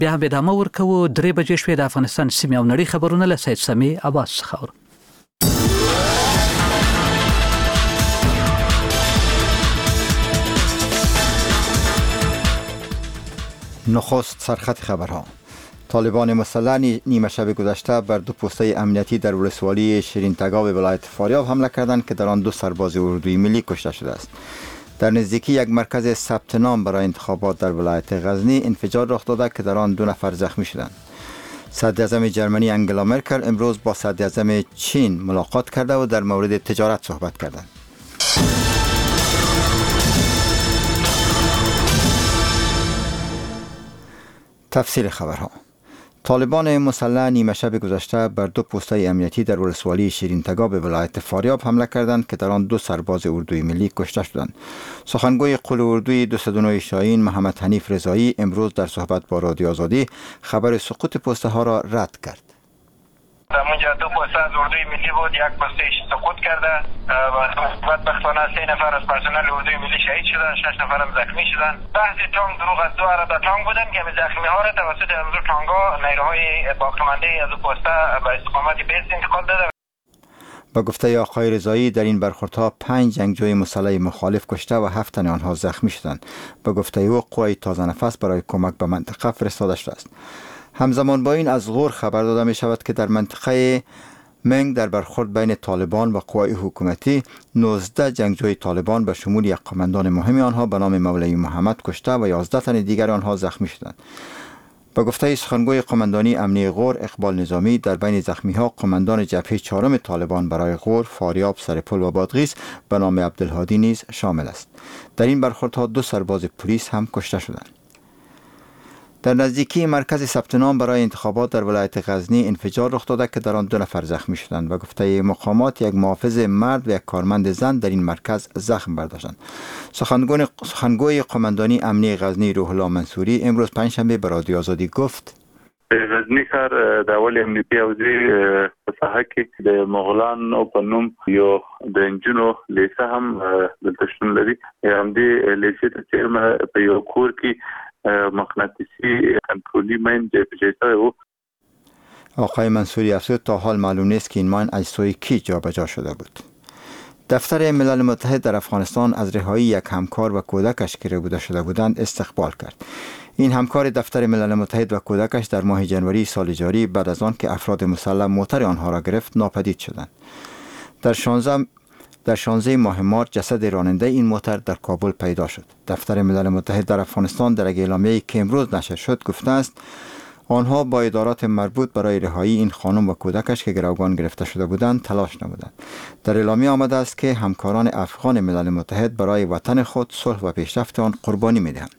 بیا هم ادامه ورکوو. 3 بجې شوې د افغانستان سیمې او نړۍ خبرونه له سید سمیع عباس څخه اورو. نخست سرخط خبرها. طالبان مسلح نیمه شب گذشته بر 2 پوسته امنیتی در ولسوالی شیرین تگاو ولایت فاریاب حمله کردند که در آن 2 سرباز اردوی ملی کشته شده است. در نزدیکی یک مرکز ثبت نام برای انتخابات در ولایت غزنی انفجار رخ داده که در آن 2 نفر زخمی شدند. صدراعظم جرمنی انگلا مرکل امروز با صدراعظم چین ملاقات کرده و در مورد تجارت صحبت کردند. تفصیل خبرها. طالبان مسلح نیمه شب گذشته بر 2 پوسته امنیتی در ولسوالی شیرین تگاو به ولایت فاریاب حمله کردند که در آن 2 سرباز اردوی ملی کشته شدند. سخنگوی قول اردوی 209 شاهین محمد حنیف رضایی امروز در صحبت با رادیو آزادی خبر سقوط پوسته ها را رد کرد. در اونجا 2 پوسته از اردوی ملی بود، یک پوستهش سقوط کرده و بدبختانه 3 نفر از پرسنل اردوی ملی شهید شدن، 6 نفر هم زخمی شدن. بحث تانک دروغ است. 2 عربه تانک بودن که زخمی ها را توسط امروز تانگا نیروهای باقیمانده از پوسته به استقامت بیست انتقال داده. با گفته آقای رضایی در این برخوردها 5 جنگجوی مسلح مخالف کشته و 7 تن آنها زخمی شدند. با گفته او قوای تازه نفس برای کمک به منطقه فرستاده شده است. همزمان با این از غور خبر داده می شود که در منطقه منگ در برخورد بین طالبان و قوای حکومتی 19 جنگجوی طالبان به شمول یک قماندان مهم آنها به نام مولوی محمد کشته و 11 تن دیگر آنها زخمی شدند. با گفته سخنگوی قماندانی امنی غور اقبال نظامی در بین زخمی ها قماندان جبهه 4 طالبان برای غور، فاریاب، سرپل و بادغیس به نام عبدالهادی نیز شامل است. در این برخوردها 2 سرباز پلیس هم کشته شدند. در نزدیکی مرکز ثبت نام برای انتخابات در ولایت غزنی انفجار رخ داده که در آن 2 نفر زخمی شدند و گفته مقامات یک محافظ مرد و یک کارمند زن در این مرکز زخم برداشتند. سخنگوی قماندانی امنی غزنی روح الله منصوری امروز پنجشنبه به رادیو آزادی گفت: غزنی ښار د اول امنیتي حوزې په ساحه کې د مغولان او په نوم یو د انجونو لیسه هم دلته شتون لري. همدې لیسې ته چیرمه په یو کور کې مغناطیسی کنترلی ماین جابجا شده و آقای منصوری افزود تا حال معلوم نیست که این ماین اجزای کی جابجا شده بود. دفتر ملل متحد در افغانستان از رهایی یک همکار و کودکش که ربوده شده بودند استقبال کرد. این همکار دفتر ملل متحد و کودکش در ماه جنوری سال جاری بعد از آن که افراد مسلح موتر آنها را گرفت ناپدید شدند. در 16 ماه مارس جسد راننده این موتر در کابل پیدا شد. دفتر ملل متحد در افغانستان در یک اعلامیه‌ای که امروز نشر شد گفته است آنها با ادارات مربوط برای رهایی این خانم و کودکش که گروگان گرفته شده بودند تلاش نمودند. در اعلامیه آمده است که همکاران افغان ملل متحد برای وطن خود صلح و پیشرفت آن قربانی می‌دهند.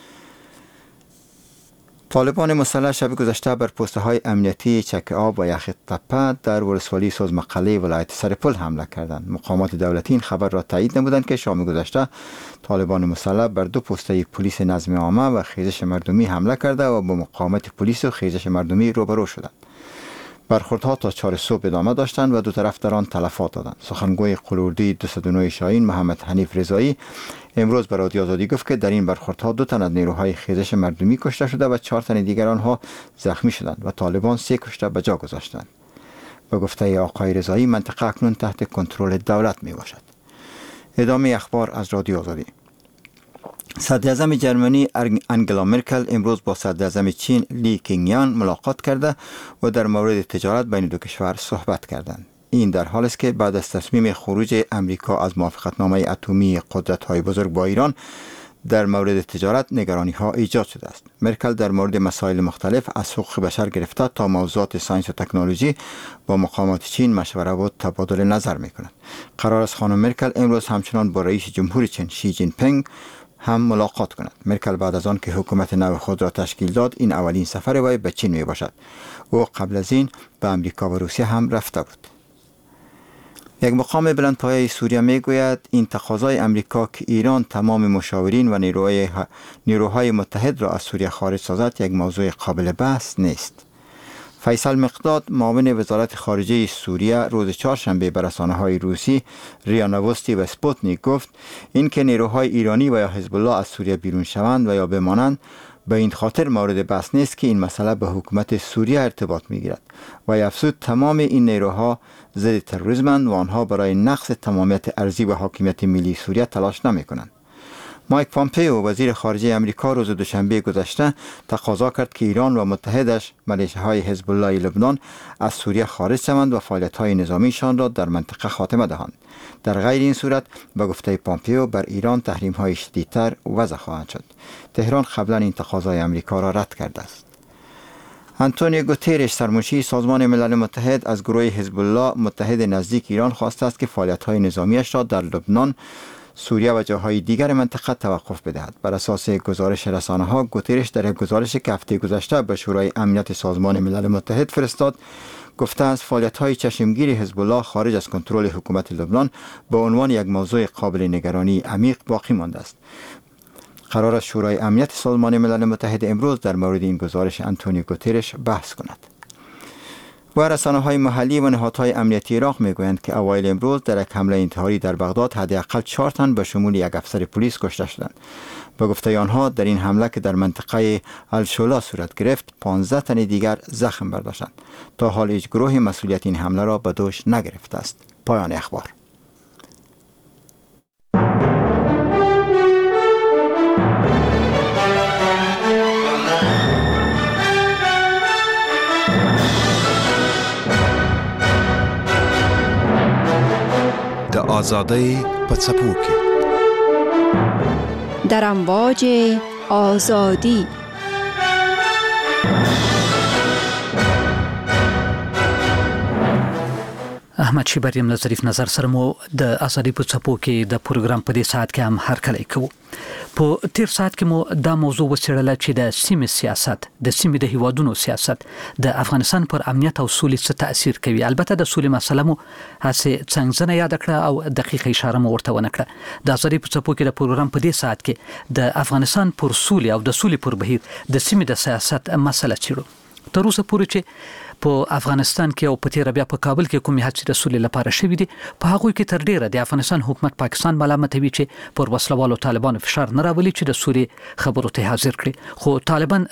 طالبان مسلح شب گذشته بر پوسته های امنیتی چک آب و یخ تپه در ولسوالی سوزمقله ولایت سرپل حمله کردند. مقامات دولتی این خبر را تایید نمودند که شام گذشته طالبان مسلح بر 2 پوسته پلیس نظم عامه و خیزش مردمی حمله کرده و با مقاومت پلیس و خیزش مردمی روبرو شدند. برخوردها تا 4 صبح ادامه داشتند و 2 طرف در آن تلفات دادند. سخنگوی قول اردوی 209 شاهین محمد حنیف رضایی امروز به رادیو آزادی گفت که در این برخوردها 2 تن از نیروهای خیزش مردمی کشته شده و 4 تن دیگر آنها زخمی شدند و طالبان 3 کشته به جا گذاشتند. به گفته آقای رضایی منطقه اکنون تحت کنترل دولت می باشد. ادامه اخبار از رادیو آزادی. صدراعظم جرمنی انگلا مرکل امروز با صدراعظم چین لی کینگیان ملاقات کرده و در مورد تجارت بین 2 کشور صحبت کردند. این در حالی است که بعد از تصمیم خروج امریکا از موافقتنامه اتمی قدرت‌های بزرگ با ایران در مورد تجارت نگرانی‌ها ایجاد شده است. مرکل در مورد مسائل مختلف از حقوق بشر گرفته تا موضوعات ساینس و تکنولوژی با مقامات چین مشوره و تبادل نظر می‌کند. قرار است خانم مرکل امروز همچنان با رئیس جمهور چین شی جین پینگ هم ملاقات کند. مرکل بعد از آن که حکومت نو خود را تشکیل داد این اولین سفر وی به چین می باشد. او قبل از این به امریکا و روسیه هم رفته بود. یک مقام بلندپایه سوریه می گوید این تقاضای امریکا که ایران تمام مشاورین و نیروهای متحد را از سوریه خارج سازد یک موضوع قابل بحث نیست. فیصل مقداد معاون وزارت خارجه سوریه روز چهارشنبه به رسانه‌های روسی ریا نوستی و اسپوتنیک گفت اینکه نیروهای ایرانی و یا حزب الله از سوریه بیرون شوند و یا بمانند به این خاطر مورد بحث نیست که این مسئله به حکومت سوریه ارتباط میگیرد و افزود تمام این نیروها ضد تروریسمند و آنها برای نقض تمامیت ارضی و حاکمیت ملی سوریه تلاش نمیکنند. مایک پامپئو وزیر خارجه آمریکا روز دوشنبه گذشته تقاضا کرد که ایران و متحدش میلیشیاهای حزب الله لبنان از سوریه خارج شوند و فعالیت‌های نظامیشان را در منطقه خاتمه دهند. در غیر این صورت به گفته پامپئو بر ایران تحریم‌های شدیدتر وضع خواهد شد. تهران قبلا این تقاضای آمریکا را رد کرده است. آنتونیو گوترش سرمنشی سازمان ملل متحد از گروه حزب الله متحد نزدیک ایران خواسته است که فعالیت‌های نظامیش را در لبنان، سوریه و جاهای دیگر منطقه توقف بدهد. بر اساس گزارش رسانه‌ها گوترش در یک گزارش که هفته گذشته به شورای امنیت سازمان ملل متحد فرستاد گفته است فعالیت‌های چشمگیر حزب الله خارج از کنترل حکومت لبنان به عنوان یک موضوع قابل نگرانی عمیق باقی مانده است. قرار است شورای امنیت سازمان ملل متحد امروز در مورد این گزارش آنتونیو گوترش بحث کند. و رسانه‌های محلی و نهادهای امنیتی عراق میگویند که اوایل امروز در یک حمله انتحاری در بغداد حداقل 4 تن به شمول یک افسر پلیس کشته شدند. به گفته آنها در این حمله که در منطقه الشولا صورت گرفت 15 تن دیگر زخم برداشتند. تا حال هیچ گروه مسئولیت این حمله را به دوش نگرفته است. پایان اخبار. د آزادۍ په څپو کې در امواج آزادی. احمد شیبریم له ظریف نظر سره مو د آزادۍ په څپو کې د پروګرام په دې ساعت کې هم هرکلی کوو. په تیر ساعت کې مو دا موضوع وڅېړله چې د سیمې سیاست، د سیمې د هیوادونو سیاست د افغانستان پر امنیت او سولې څه تأثیر کوي. البته د سولې مسله مو هسې څنګزنه یاد کړه او دقیقه اشاره مو ورته ونه کړه. د آزادۍ په څپو کې د پروګرام په دې ساعت کې د افغانستان پر سولې او د سولې پر بهیر د سیمې د سیاست مسله څېړو. تر اوسه پورې چې په افغانستان کې او په تیر بیا په کابل کې کومې هڅې د سولې لپاره شوې دي، په هغوی کې تر ډیره د افغانستان حکومت پاکستان ملامتوي چې پر وسلوالو طالبانو فشار نه راولي چې د سولې خبرو ته حاضر کړي. خو طالبان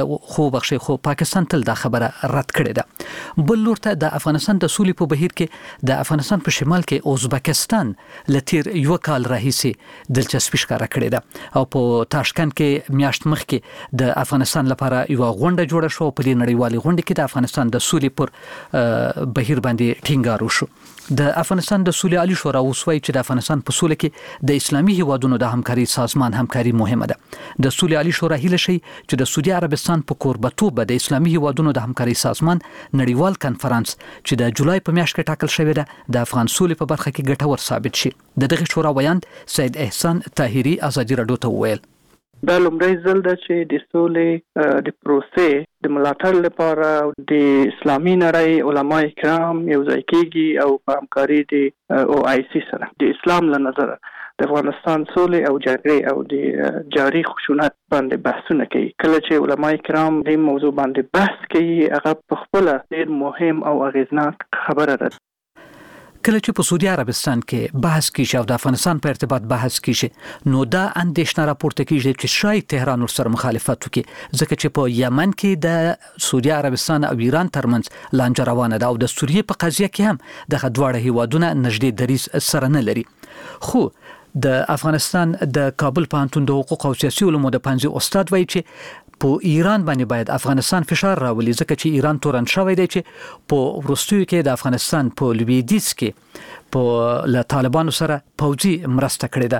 خو پاکستان تل دا خبره رد کړې ده. بل لور ته د افغانستان د سولې په بهیر کې د افغانستان په شمال کې ازبکستان لتیر یو کال راهیسې دلچسپي ښکاره کړې ده او په تاشکند کې میاشت مخکې د افغانستان لپاره یو غونډه جوړه شو. په دې نړیوالې غونډه کې د افغانستان د سولې پر بهیر باندې ټینګار وشو. د افغانستان د سولې عالی شورا وسوي چې د افغانستان په سولې کې د اسلامي هیوادونو د همکاري سازمان همکاري مهمه ده. د سولې عالی شورا هیله شي چې د سعودي عربستان په کوربتوب د اسلامي هیوادونو د همکاري سازمان نړیوال کنفرانس چې د جولای په میاشت کې ټاکل شوی ده د افغان سولې په برخه کې ګټور ثابت شي. د دغه شورا ویاند سید احسان طاهری ازادي رادیو ته وویل دا لومړی ځل ده چې د سولې د پروسې د ملاتړ لپاره د اسلامي نړۍ علما کرام یو ځای کېږي او په همکاري د OIC سره د اسلام له نظره د افغانستان سولې او جګړې او د جاري خشونت باندې بحثونه کوي. کله چې علما کرام د موضوع باندې بحث کوي هغه په خپل ډېر مهم او اغیزناک خبره ده. کله چې په سعودي عربستان کې بحث کیږي او د افغانستان په ارتباط بحث کیږي نو دا اندېښنه راپورته کیږي چې شاید تهران ورسره مخالفت وکړي ځکه چې په یمن کې د سعودي عربستان او ایران ترمنځ لانجه روانه ده او د سوریې په قضیه کې هم دغه دواړه هیوادونه نږدې دریځ سره نه لري. خو د افغانستان د کابل پوهنتون د حقوق او سیاسي علومو د پنځه استاد وایي چې په ایران باندې باید افغانستان فشار راولي ځکه چې ایران تورن شوی دی چې په وروستیو کې د افغانستان په لویدیځ کې په له طالبانو سره پوځي مرسته کړې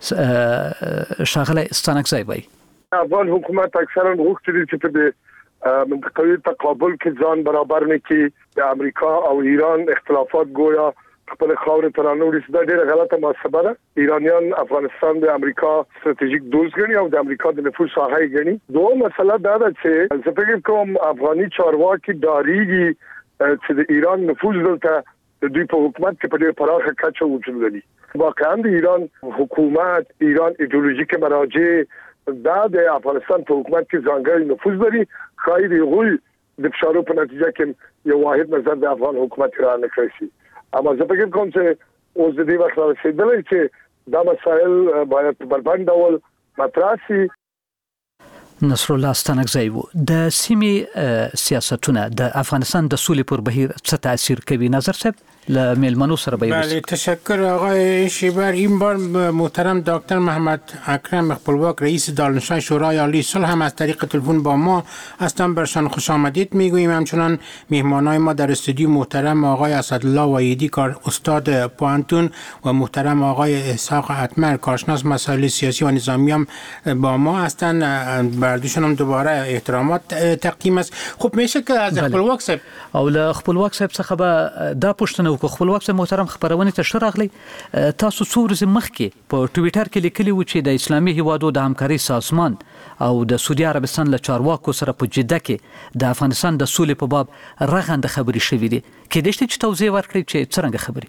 ده. شاغله ستانکزی وایي افغان حکومت اکثرا غوښتي دي چې په منطقوي تقابل کې ځان برابر نه کړي. د امریکا او ایران اختلافات گویا خپل خاورې ته رانوړي. دا ډېره غلطه محاسبه ده. ایرانیان افغانستان د امریکا ستراتیژیک دوست ګڼي او د امریکا د نفوذ ساحه یې ګڼي. دوه مسله دا ده چې زه فکر کوم افغاني چارواکي ډاریږي چې د ایران نفوذ دلته د دوی په حکومت کې په ډېر پراخه کچه وجود لري. واقعا د ایران حکومت، ایران ایدئولوژیک مراجع دا د افغانستان په حکومت کې ځانګړی نفوذ لري. خاید غوی د فشارو په نتیجه کې یو واحد نظر د افغان حکومت را نه کړی. اما زه فکر کوم چې اوس د دې وخت رسیدلی چې دا مسایل باید په بربند ډول مطرح شي. نصر الله ستانکزی وو د سیمې سیاستونه د افغانستان د سولې پر بهیر څه تاثیر کوي نظر صاحب لمیلمنو سره به بله تشکر آقای شیبر. این بار محترم دکتر محمد اکرم خپلواک رئیس دانشگاه شورای عالی صلح هم از طریق تلفن با ما هستند. برشان خوش آمدید میگوییم. همچنان مهمانای ما در استودیو محترم آقای اسدالله وحیدی کار استاد پوهنتون و محترم آقای اسحاق اتمر کارشناس مسائل سیاسی و نظامی هم با ما هستند. بردوشان هم دوباره احترامات تقدیم است. خب میشه که از خپلواک صاحب او له خپلواک صاحب څخه به دا پوښتنه وکړو. خپلواک صاحب محترم خبرونه ته شراغلی تاسو څو ورځې مخکې په ټویټر کې لیکلی و چې د اسلامي هیوادو د همکاري سازمان او د سعودي عربستان له چارواکو سره په جده کې د افغانستان د سولې په باب رغنده خبرې شوې دي. کېدای شي چې توضیح ورکړئ چې څرنګه خبرې؟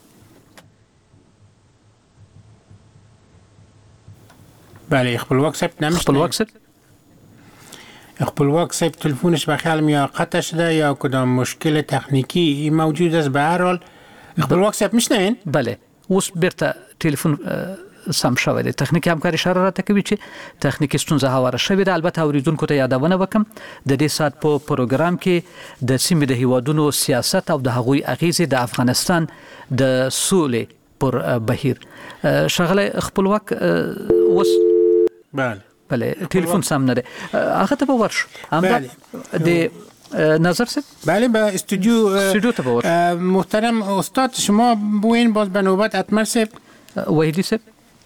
بله خپلواک صاحب نمیشه. خپلواک صاحب تلفنش به خیال یا قطع شده یا کدام مشکل تکنیکی موجود است. به هر حال خپلواک صاحب میشنین؟ بله اوس بیرته تلفن سم شوی دی. تخنیکی همکاري اشاره راته کوي چې تخنیکی ستونزه هواره شوې ده. البته اوریدونکو ته یادونه وکم د دې سات په پروګرام کې د سیمې د هیوادونو سیاست او د هغوی اغیزې د افغانستان د سولې پر بهیر. شغله خپلواک اوس بله تلفن سم نه ده. هغه ته به ورشو د نظر صاحب. بله به استودیو ته به ورشو. محترم استاد شما بوین باز به نوبت اتمر صاحب. وحیدی صاحب.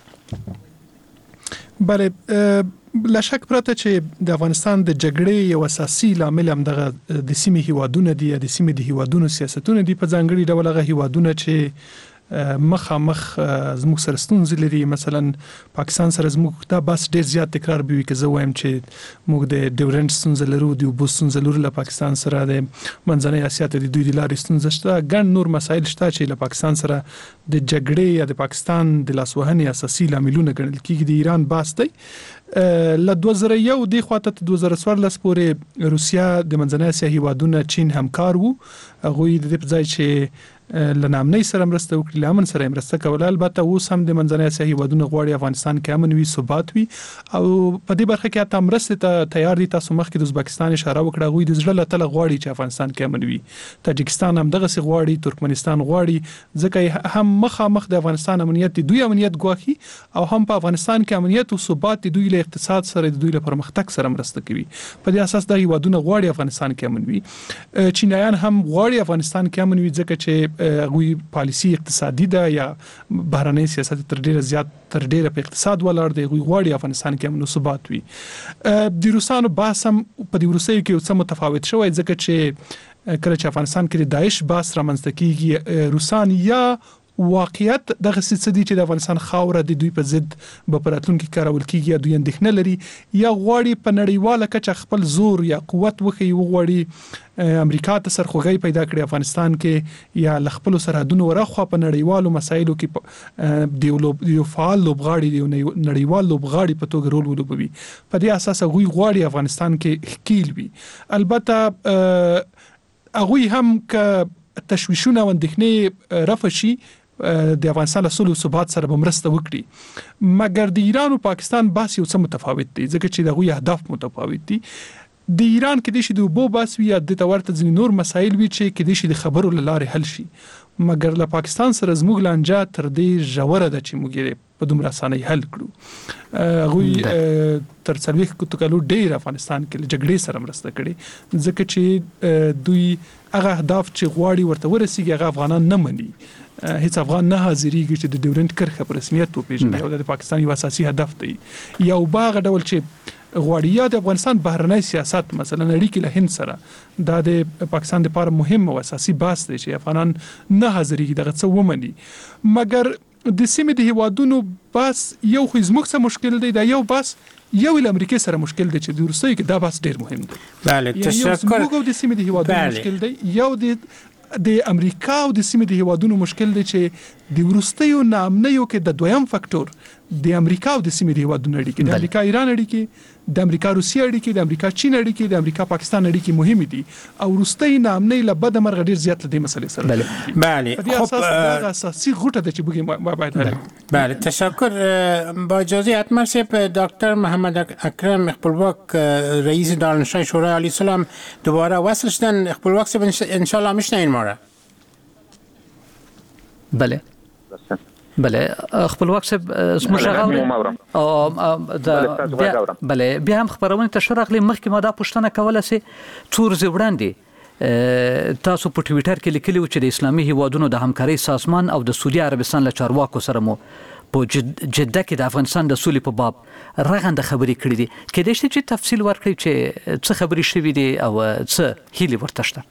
بله لشک پرته چې د افغانستان د جګړې یو اساسي لامل هم دغه د سیمې هیوادونه دي. د سیمې د هیوادونو سیاستونه دي. په ځانګړي ډول هغه هیوادونه چې مخامخ زموږ سره ستونزې لري. مثلا پاکستان سره زموږ دا بس ډیر زیات تکرار به وي که زه وایم چې موږ د ډیورنډ ستونزه لرو، د اوبو ستونزه لرو له پاکستان سره، د منځنۍ اسیا ته د دوی د لارې ستونزه شته. ګڼ نور مسایل شته چې له پاکستان سره د جګړې یا د پاکستان د لاسوهنې اساسي لاملونه ګڼل کېږي. د ایران بحث دی. له 2001 د خواته 2014 پورې روسیا د منځنۍ اسیا هیوادونه چین همکار وو. هغه د دې په ځای چې لنامنۍ سره مرسته وکړي لامن سره مرسته کوله. البته اوس هم د منځنۍ اسیا هیوادونه غواړي افغانستان کې امن وي، ثبات وي او په دې برخه کې حتی مرسته ته تیار دي. تاسو مخکې د ازبکستان اشاره وکړه. غوي د زړه له تله غواړي چې افغانستان کې امن وي. تاجکستان هم دغه څه غواړي، ترکمنستان غواړي، ځکه هم مخامخ د افغانستان امنیت دوی امنیت ګواخي او هم په افغانستان کې امنیت او ثبات دوی له اقتصاد سره دوی له پرمختګ سره مرسته کوي. په دې اساس د هیوادونه غواړي افغانستان کې امن وي. چینایان هم غواړي افغانستان کې امن وي ځکه چې غوي پالیسی اقتصادي ده یا بهرنۍ سیاست تر ډیره په اقتصاد ولاړ دی. غوي غواړي افغانستان کې امن او ثبات وي. د روسانو بحث هم په دې روسي کې څه متفاوت شوی ځکه چې کله چې افغانستان کې د داعش بحث رامنځته کیږي روسان یا واقعیت دغه څه دي چې د افغانستان خاوره د دوی په ضد به پراتلونکو کارول کیږي. دوی اندېښنه لري یا غواړي په نړیواله کچه خپل زور یا قوت وخی وغواړي امریکا ته سرخوږی پیدا کړي افغانستان کې یا خپل سرحدونو ورخوا په نړیوالو مسایلو کې د یو فعال لوبغاړي دی نړیوال لوبغاړي په توګه رول ولوبوي. په دې اساس هغوی غواړي افغانستان کې ښکیل وي. البته هغوی هم که تشویشونه او اندېښنې رفع شي د افغانستان له سولې او ثبات سره به مرسته وکړي. مګر د ایران او پاکستان بحث یو څه متفاوت دی ځکه چې دغوی اهداف متفاوت دي. د ایران کې د شي د اوبو بحث وي یا د تورته ځینې نور مسایل وي چې کې د شي د خبرو لاره حل شي. مګر له پاکستان سره زموږ لانجه تر دې ژوره ده چې موږ یې په دومره اسانۍ حل کړو. هغوی تر 40 کلو ډېر افغانستان کې له جګړې سره مرسته کړې ځکه چې دوی هغه اهداف چې غواړي ورته ورسیږي هغه افغانان نه مني. هیڅ افغان نه حاضرېږي چې د ډیورنډ کرښه په رسمیت وپېژني او د پاکستان یو اساسي هدف دی. یو باغ ډول چې غواړي یا د افغانستان بهرنۍ سیاست مثلا اړیکې له هند سره دا د پاکستان لپاره مهم او اساسي بحث دی چې افغانان نه حاضرېږي دغه څه ومني. مګر د سیمې د هیوادونو بحث یو خو زموږ څه مشکل دی. دا یو بحث یو له امریکا سره مشکل دی چې د روسیې کې دا بحث ډیر مهم دی. بله تشکر. یو د سیمې د هیوادونو مشکل دی. یو د امریکا او د سیمې د هیوادونو مشکل دی چې د ورستیو نامنیو کې د دویم فاکټور د امریکا او د سیمې د هیوادونو اړیکې، د امریکا ایران اړیکې، د امریکا روسیې اړیکې، د امریکا چین اړیکې، د امریکا پاکستان اړیکې مهمې دي او وروستۍ نامنۍ له بده مرغه ډیر زیات لدې مسلې سره. بله په دې اساس دا اساسي غوټه ده چې موږ باید حل. بله تشکر. با اجازه اتمر صاحب، دکتر محمد اکرم خپلواک رئیس دانشگاه شورای عالی سلام دوباره وصل شدن. خپلواک صاحب ان شاء الله میشنین ما را؟ بله خپلواک صاحب زموږ غاړه بله بیا هم خبرونه ته شرغلی. مخکې ما دا پوښتنه کوله چې څو ورځې وړاندې تاسو په ټویټر کې لیکلي و چې د اسلامي هیوادونو د همکارۍ سازمان او د سعودي عربستان له چارواکو سره مو په جده کې د افغانستان د سولې په باب رغنده خبرې کړې دي. کېدای شي چې تفصیل ورکړئ چې څه خبرې شوي دي او څه هیلې ورته شته؟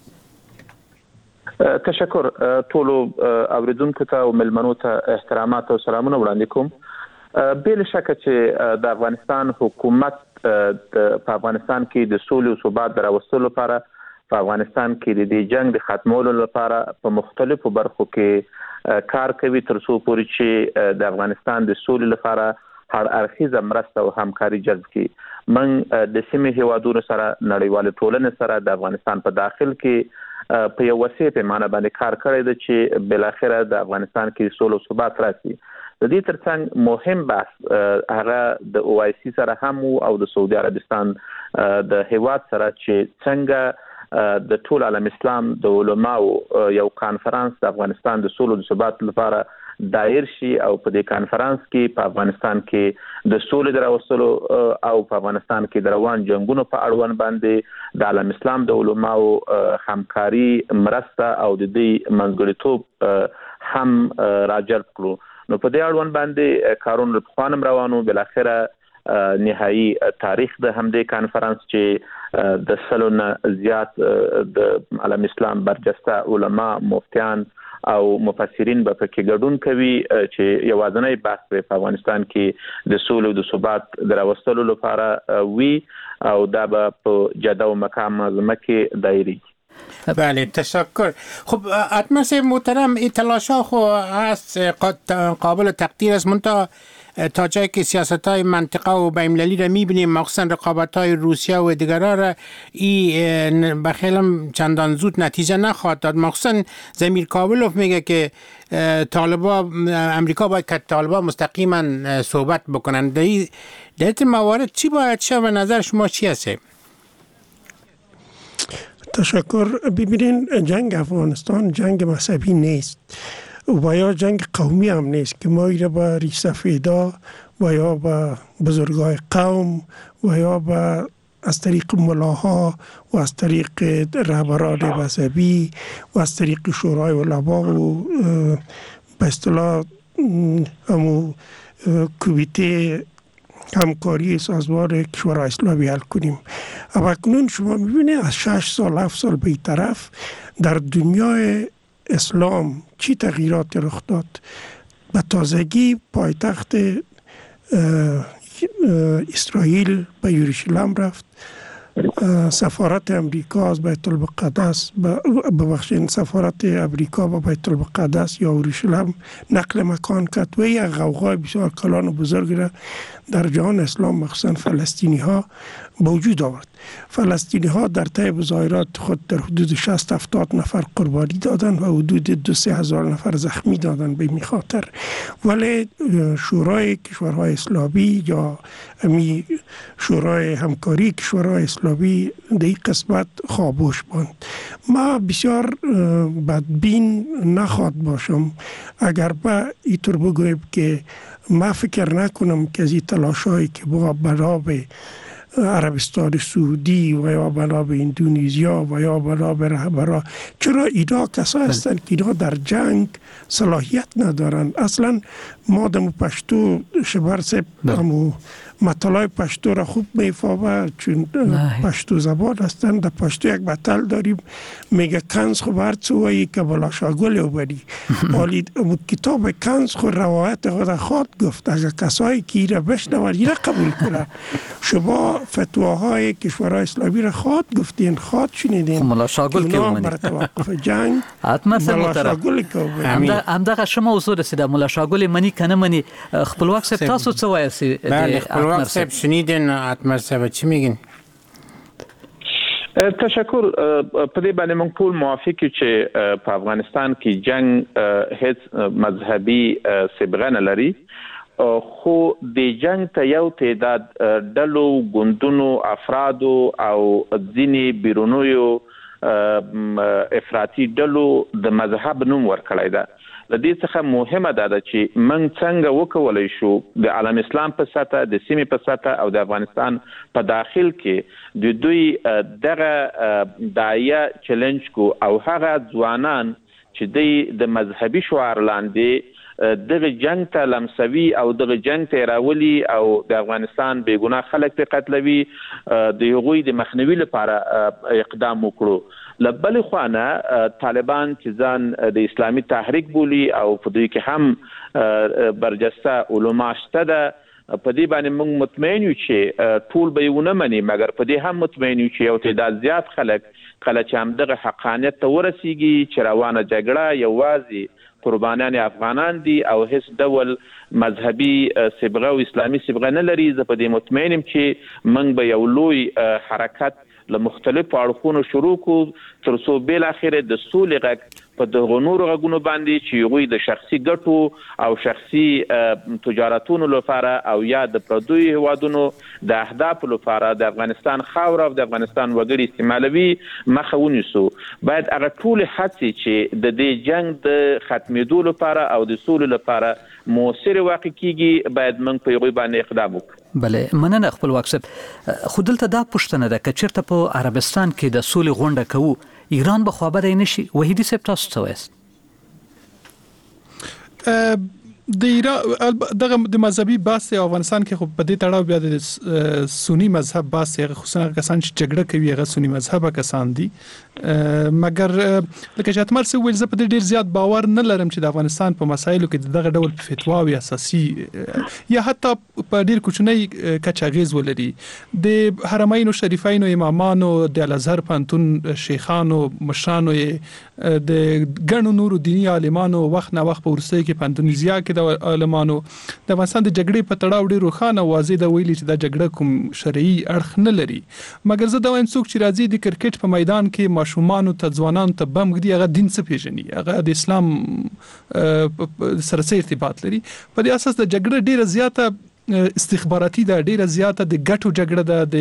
تشکر. ټولو اوریدونکو ته او ملمنو ته احترامات او سلامونه وړاندې کوم. بل شک چې د افغانستان حکومت په افغانستان کې د سولې او ثبات راوستلو لپاره، په افغانستان کې د جنگ د ختمولو لپاره په مختلفو برخو کې کار کوي تر څو پورې چې د افغانستان د سولې لپاره هر اړخیزه مرسته او همکاري جذب کړي. من د سیمې هیوادونو سره، نړیوال ټولنې سره د افغانستان په داخل کې په یو وسیع پیمانه باندې کار کړی دی چې بل اخره د افغانستان کې سولې او ثبات راشي. د دې ترڅنګ مهم بحث هغه د OIC سره هم او د سعودي عربستان د هیواد سره چې څنګه د ټول عالم اسلام د علماو یو کانفرنس د افغانستان د سولې او ثبات لپاره دایر شي او په دې کانفرنس کې په افغانستان کې د سولې دراوستلو او په افغانستان کې د روان جنگونو په اړوند باندې د عالم اسلام د علماو همکاري مرسته او د دې منځګړیتوب هم راجلب کړو. نو په دې اړوند باندې کارونه په خوانم روانو. بل اخره نهایی تاریخ د همدې کانفرنس چې د سلونه زیات د عالم اسلام برجسته علما، مفتیان او مفسرین به پکې ګډون کوي چې یوازینی بحث په افغانستان کې د سولې او د ثبات دراوستلو لپاره وي او دا به په جده او مکه معظمه کې دایري. بله تشکر. خب اتمر صاحب محترم، تلاش‌ها خو هست قابل تقدیر است، منتها تا جایی که سیاست‌های منطقه و بین‌المللی را می‌بینیم، مخصوصا رقابت‌های روسیه و دیگرها را این بخیلم چندان زود نتیجه نخواهد داد. مخصوصا زمیر کابلوف میگه که امریکا باید که طالبان مستقیما صحبت بکنن. در این موارد چی باید شه و نظر شما چی هست؟ تشکر. ببینین جنگ افغانستان جنگ مذهبی نیست و یا جنگ قومی هم نیست که ما ایره با ریش سفیدا و یا با بزرگای قوم و یا با از طریق ملاها و از طریق رهبران مذهبی و از طریق شورای علما و به اصطلاح همو کمیته همکاری سازمان کشورهای اسلامی حل کنیم. اما اکنون شما میبینید از 6 سال 7 سال به این طرف در دنیای اسلام چی تغییرات رخ داد؟ به تازگی پایتخت اسرائیل به یروشلم رفت، سفارت امریکا از بیت المقدس ببخشید سفارت امریکا به بیت المقدس یا یروشلم نقل مکان کرد و یک غوغای بسیار کلان و بزرگ را در جهان اسلام مخصوصا فلسطینی ها به وجود آورد. فلسطینی ها در طی مظاهرات خود در حدود 60-70 نفر قربانی دادند و حدود 2-3 هزار نفر زخمی دادند به این خاطر. ولی شورای کشورهای اسلامی یا شورای همکاری کشورهای اسلامی در این قسمت خاموش ماند. ما بسیار بدبین نخواد باشم اگر با اینطور بگویم که ما فکر نکنم که از این تلاشایی که با بناب عربستان سعودی و یا بناب اندونزیا و یا بناب رهبران، چرا اینا کسا هستند که اینا در جنگ صلاحیت ندارن؟ اصلا ما دمو پشتو شبر سب همو متلای پشتو را خوب میفهمه چون پشتو زبان هستند. در پشتو یک متل داریم میگه کنز خو هر چو وی که بلا شاگل اوبری. ولی کتاب کنز خو روایت خود خواد گفت اگر کسایی که ایره بشنون ایره قبول کنه. شما فتواهای کشورهای اسلامی را خواد گفتین، خواد شنیدین ملا شاگل که اومدی بر توقف جنگ حتما ملا شاگل که اومدی همدغه شما وصول رسیده ملا شاگل منی کنه منی خپلواک صاحب تاسو څه وایي؟ بله خپلواک صاحب شنیدین اتمر صاحب چی میگین؟ تشکر. په دې باندې موږ ټول موافق یو چې په افغانستان کې جنگ هیڅ مذهبي صبغه نه لري، خو د جنگ ته یو تعداد ډلو، ګوندونو، افرادو او ځینې بیرونیو افراطي ډلو د مذهب نوم ورکړی ده. د دې څخه مهمه ده چې موږ څنګه وکولای شو د عالم اسلام په سطح، د سیمې په سطح او د افغانستان په داخل کې د دوی دغه داعیه چیلنج کو او هغه ځوانان چې د مذهبي شعار لاندې دغه جنگ ته لمسوي او دغه جنگ ته راولي او د افغانستان بیګناه خلک ته قتلوي، د هغوی د مخنیوي لپاره اقدام وکړو. لبل خوانه طالبان چې ځان د اسلامي تحریک بولی او په دوی کې هم برجسته علما شته ده، په دې باندې موږ مطمئن یو چې ټول به یې ونه مني، مګر په دې هم مطمئن یو چې یو تعداد زیات خلک کله چې همدغه حقانیت ته ورسیږي چې روانه جګړه یوازې قربانیان افغانان دي او هیڅ ډول مذهبي صبغه او اسلامي صبغه نه لري، زه په دې مطمئن یم چې موږ به یو لوی حرکت له مختلفو اړخونو شروع کو تر څو بل اخره د سولې غږ په دغه نورو غږونو باندې چې هغوی د شخصي ګټو او شخصي تجارتونو لپاره او یا د پردوی هیوادونو د اهدافو لپاره د افغانستان خاوره او د افغانستان وګړي استعمالوي مخه ونیسو. باید هغه ټول هڅې چې د دې جنگ د ختمېدو لپاره او د سولې لپاره موثر واقع کیږي باید موږ په هغوی باندې اقدام وکړو. بله مننه خپلواک صاحب. خو دلته دا پوښتنه ده که چېرته په عربستان کې د سولې غونډه کوو ایران به خوابدی نشي؟ وحیدي صاحب تاسو څه وایاست؟ د ایران دغه د مذهبي بحث افغانستان کې خو په دې تړاو بیا د سنی مذهب بحث خصوصا کسان چې جګړه کوي هغه سنی مذهب کسان دي، مګر لکه چې اتمر سه ویل زه په ډیر زیات باور نه لرم چې د افغانستان په مسایلو کې دغه ډول فتواوي اساسي یا حتی په ډیر کوچنی کچه غیز ولري. د حرمین شریفین او امامانو د الازهر پانتون شیخانو مشرانو د ګڼو نورو دینی عالمانو وخت نه وخت په ورسته کې په اندونیزیا کې د عالمانو د افغانستان د جګړې په تړاو ډیر روښانه واضح دا ویلي چې دا جګړه کوم شرعي اړخ نه لري، مګر زه دا وایم څوک چې راځي د کرکټ په میدان کې ماشومان ته ځوانان ته بم ګدي هغه دین څه پیژني، هغه د اسلام سره څه ارتباط لري. په دې اساس د جګړه ډیره زیاته استخباراتي ده، ډیره زیاته د ګټو جګړه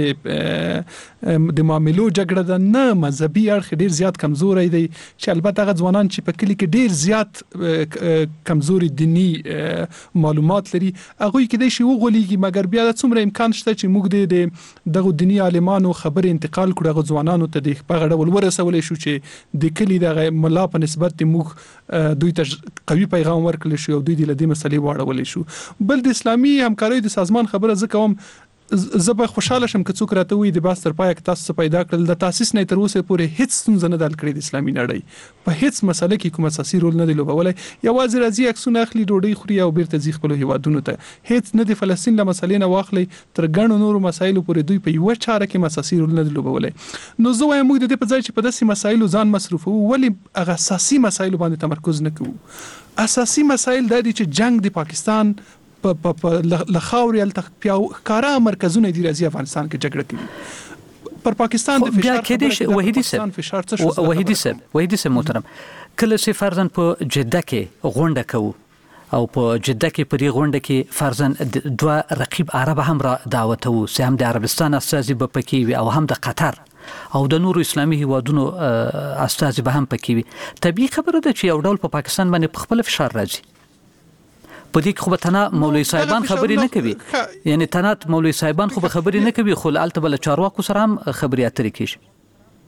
ده، د معاملو جګړه ده، نه مذهبي اړخ ډیر زیات کمزوري دی چې البته هغه ځوانان چې په کلی کې ډیر زیات کمزوري دینی معلومات لري هغه کې د شی وغولېږي، مګر بیا د څومره امکان شته چې موږ دغه دینی عالمانو خبر انتقال کړو هغه ځوانانو ته د په غړول ورسولې شو چې د کلی دغه ملا په نسبت موږ دوی ته قوي پیغام ورکړل شو او دوی د لدې مسلې واړولې شو. بل د اسلامي همکارۍ د سازمان خبره زه کوم، زه به خوشاله شم که څوک راته وي د باس تر پایه کې تاسو پیدا کړل د تاسیس نه تر اوسه پورې هیڅ ستونزه نه دل کړې د اسلامي نړۍ په هیڅ مسله کې کوم اساسي رول نه دی لوبولی، یوازې راځي عکسونه اخلي ډوډۍ خوري او بیرته ځي خپلو هیوادونو ته، هیڅ نه د فلسطین له مسلې نه واخلي تر ګڼو نورو مسایلو پورې دوی په یوه چاره کې اساسي رول نه دی لوبولی. نو زه وایم موږ د دې په ځای چې په داسې مسایلو ځان مصرفوو ولې هغه اساسي مسایلو باندې تمرکز نه کوو. اساسي مسایل دا دي چې جنگ د پاکستان په لخاوري التخپیاو کارا مرکزونه دی راځي افغانستان کې جګړه کوي پر پاکستان د فشار کې وحیدي صاحب محترم کله چې فرضاً په جده کې غونډه کوو او په جده کې په دې غونډه کې فرضاً دوه رقیب عرب هم را دعوتو سه هم د عربستان استازي به پکې وي او هم د قطر او د نورو اسلامي هیوادونو استازي به هم پکې وي. طبيعي خبره ده چې یو ډول په پاکستان باندې په خپل فشار راځي. په دې کې خو به تنه مولوي صاحبان خبرې نه کوي، یعنی تنه مولوي صاحبان خو به خبرې نه کوي، خو البته بل چارواکو سره هم خبرې اترې کیږي.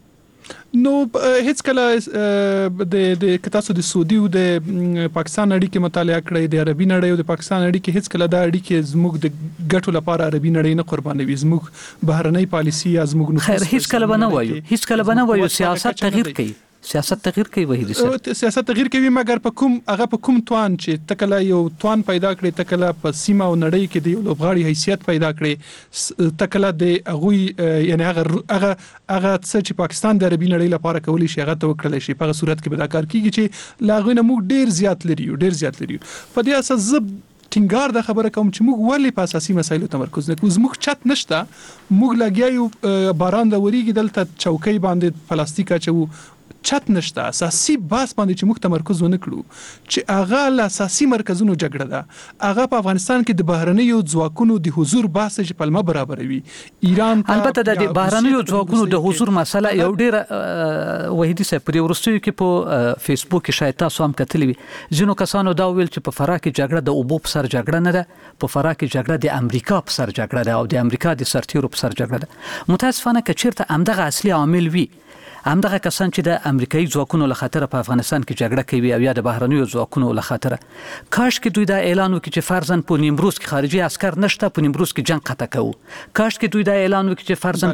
نو هیڅ کله د کتاسو د سعودي او د پاکستان اړیکې مطالعه کړې د عربي نړۍ او د پاکستان اړیکې هیڅ کله دا اړیکې زموږ د ګټو لپاره عربي نړۍ نه قربانوي زموږ بهرنۍ پالیسي یا زموږ خیر هیڅ کله به نه وایو سیاست تغییر کوي سیاست تغییر کوي وحیدی صاحب سیاست تغییر کوي مګر په کوم توان چې تکله یو توان پیدا کړي تکله په سیمه او نړۍ کې د لوبغاړي حیثیت پیدا کړي تکله د اغوی یعنی هغه څه چې پاکستان د عربي نړۍ لپاره کولی شي هغه توکل شي په صورت کې به دا کار کیږي چې لاغوی نه موږ ډیر زیات لري په دې اساس زب ټینګار د خبره کوم چې موږ ولې په اساسي مسایلو تمرکز نه کوو زموږ چت نشته موږ لګیایو باران د وریږي دلته چوکۍ باندې پلاستیک اچو چت نشته اساسي باس باندې چې موږ تمرکز ونه کړو چې هغه ل اساسي مرکزونو جګړه ده هغه په افغانستان کې د بهرنیو ځواکونو د حضور باس چې پلمه برابروي ایران البته د بهرنیو ځواکونو د حضور مسله یو ډیر وحیدی صاحب پر ورستیو کې په فیسبوک کې شاید تاسو هم کتلی وي ځینو کسانو دا ویل چې په فراه کې جګړه د اوبو په سر جګړه نه ده په فراه کې جګړه د امریکا په سر جګړه ده او د امریکا د سرتیرو په سر جګړه ده متاسفانه که چیرته همدغه اصلي عامل وي همدغه کسان چې د امریکایي ځواکونو له خاطر په افغانستان کې جګړه کوي او یا د بهرنیو ځواکونو له خاطر کاش کې دوی دا اعلان وکړي چې فرضاً په نیمروز کې خارجي عسكر نشته په نیمروز کې جنگ قطع کوو کاش کې دوی دا اعلان وکړي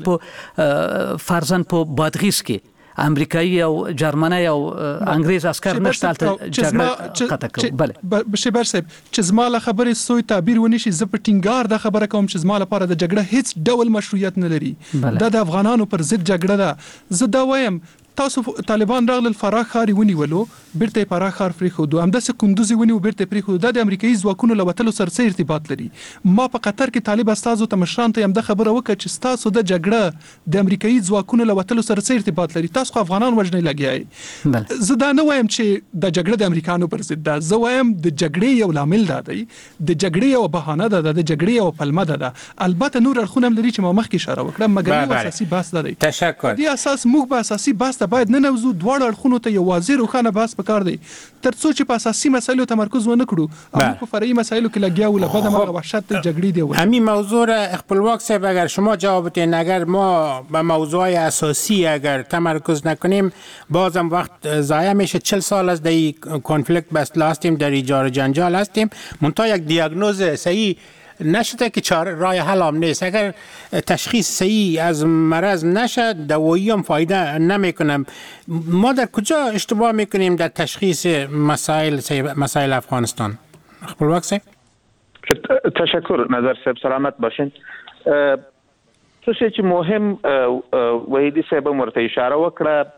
چې فرضاً په بادغیس کې امریکایي او جرمني او انګريز عسكر نشته جګړه قطع کوي بله شبر صاحب چې زماله خبرې سوی تعبیر ونشي ز په ټینګار د خبره کوم چې زماله لپاره د جګړه هیڅ ډول مشروعیت نه لري دا د افغانانو پر ضد جګړه ده زه دا وایم تاسو طالبان راغلل فراه ښار ونیولو بیرته فراه ښار پرېښودو همداسې کندوز ونیو بیرته پرېښودو دا د امریکایي ځواکونو له وتلو سره څه ارتباط لري ما په قطر کې طالب استازو ته مشران ته هم دا خبره وکړه چې تاسو د جګړه د امریکایي ځواکونو له وتلو سره څه ارتباط لري تاسو افغانان وژنې لګیای زه دا نه وایم چې د جګړه د امریکانو پر ضد ده زه وایم د جګړې یو لامل دی د جګړې یو بهانه ده د جګړې یو پلمه ده البته نور اړخونه هم لري چې ما مخکې اشاره وکړم مګر یو اساسي بحث دی تشکر دې اساس موږ به اساسي بحث ته باید نه نوځو دواړه اړخونو ته یو واضح روښانه بحث پکار دی ترڅو چې په اساسي مسایلو تمرکز ونه کړو او په فرعي مسایلو کې لګیاو له بعد ما وحشت جګړې دی همین موضوع خپلواک صاحب اگر شما جواب بدین اگر ما به موضوع اساسی اگر تمرکز نکنیم بازم وقت ضایع میشه 40 سال از در کنفلیکت به اصطلاح هستیم در ایجاد جنجال هستیم منتها یک دیاگنوز صحیح نشده که راه حل هم نیست اگر تشخیص صحیح از مرض نشه دوایی هم فایده نمیکنه ما در کجا اشتباه میکنیم در تشخیص مسائل افغانستان خپلواک صاحب تشکر نظر صاحب سلامت باشین څه چې مهم وحیدی صاحب ورته اشاره وکړه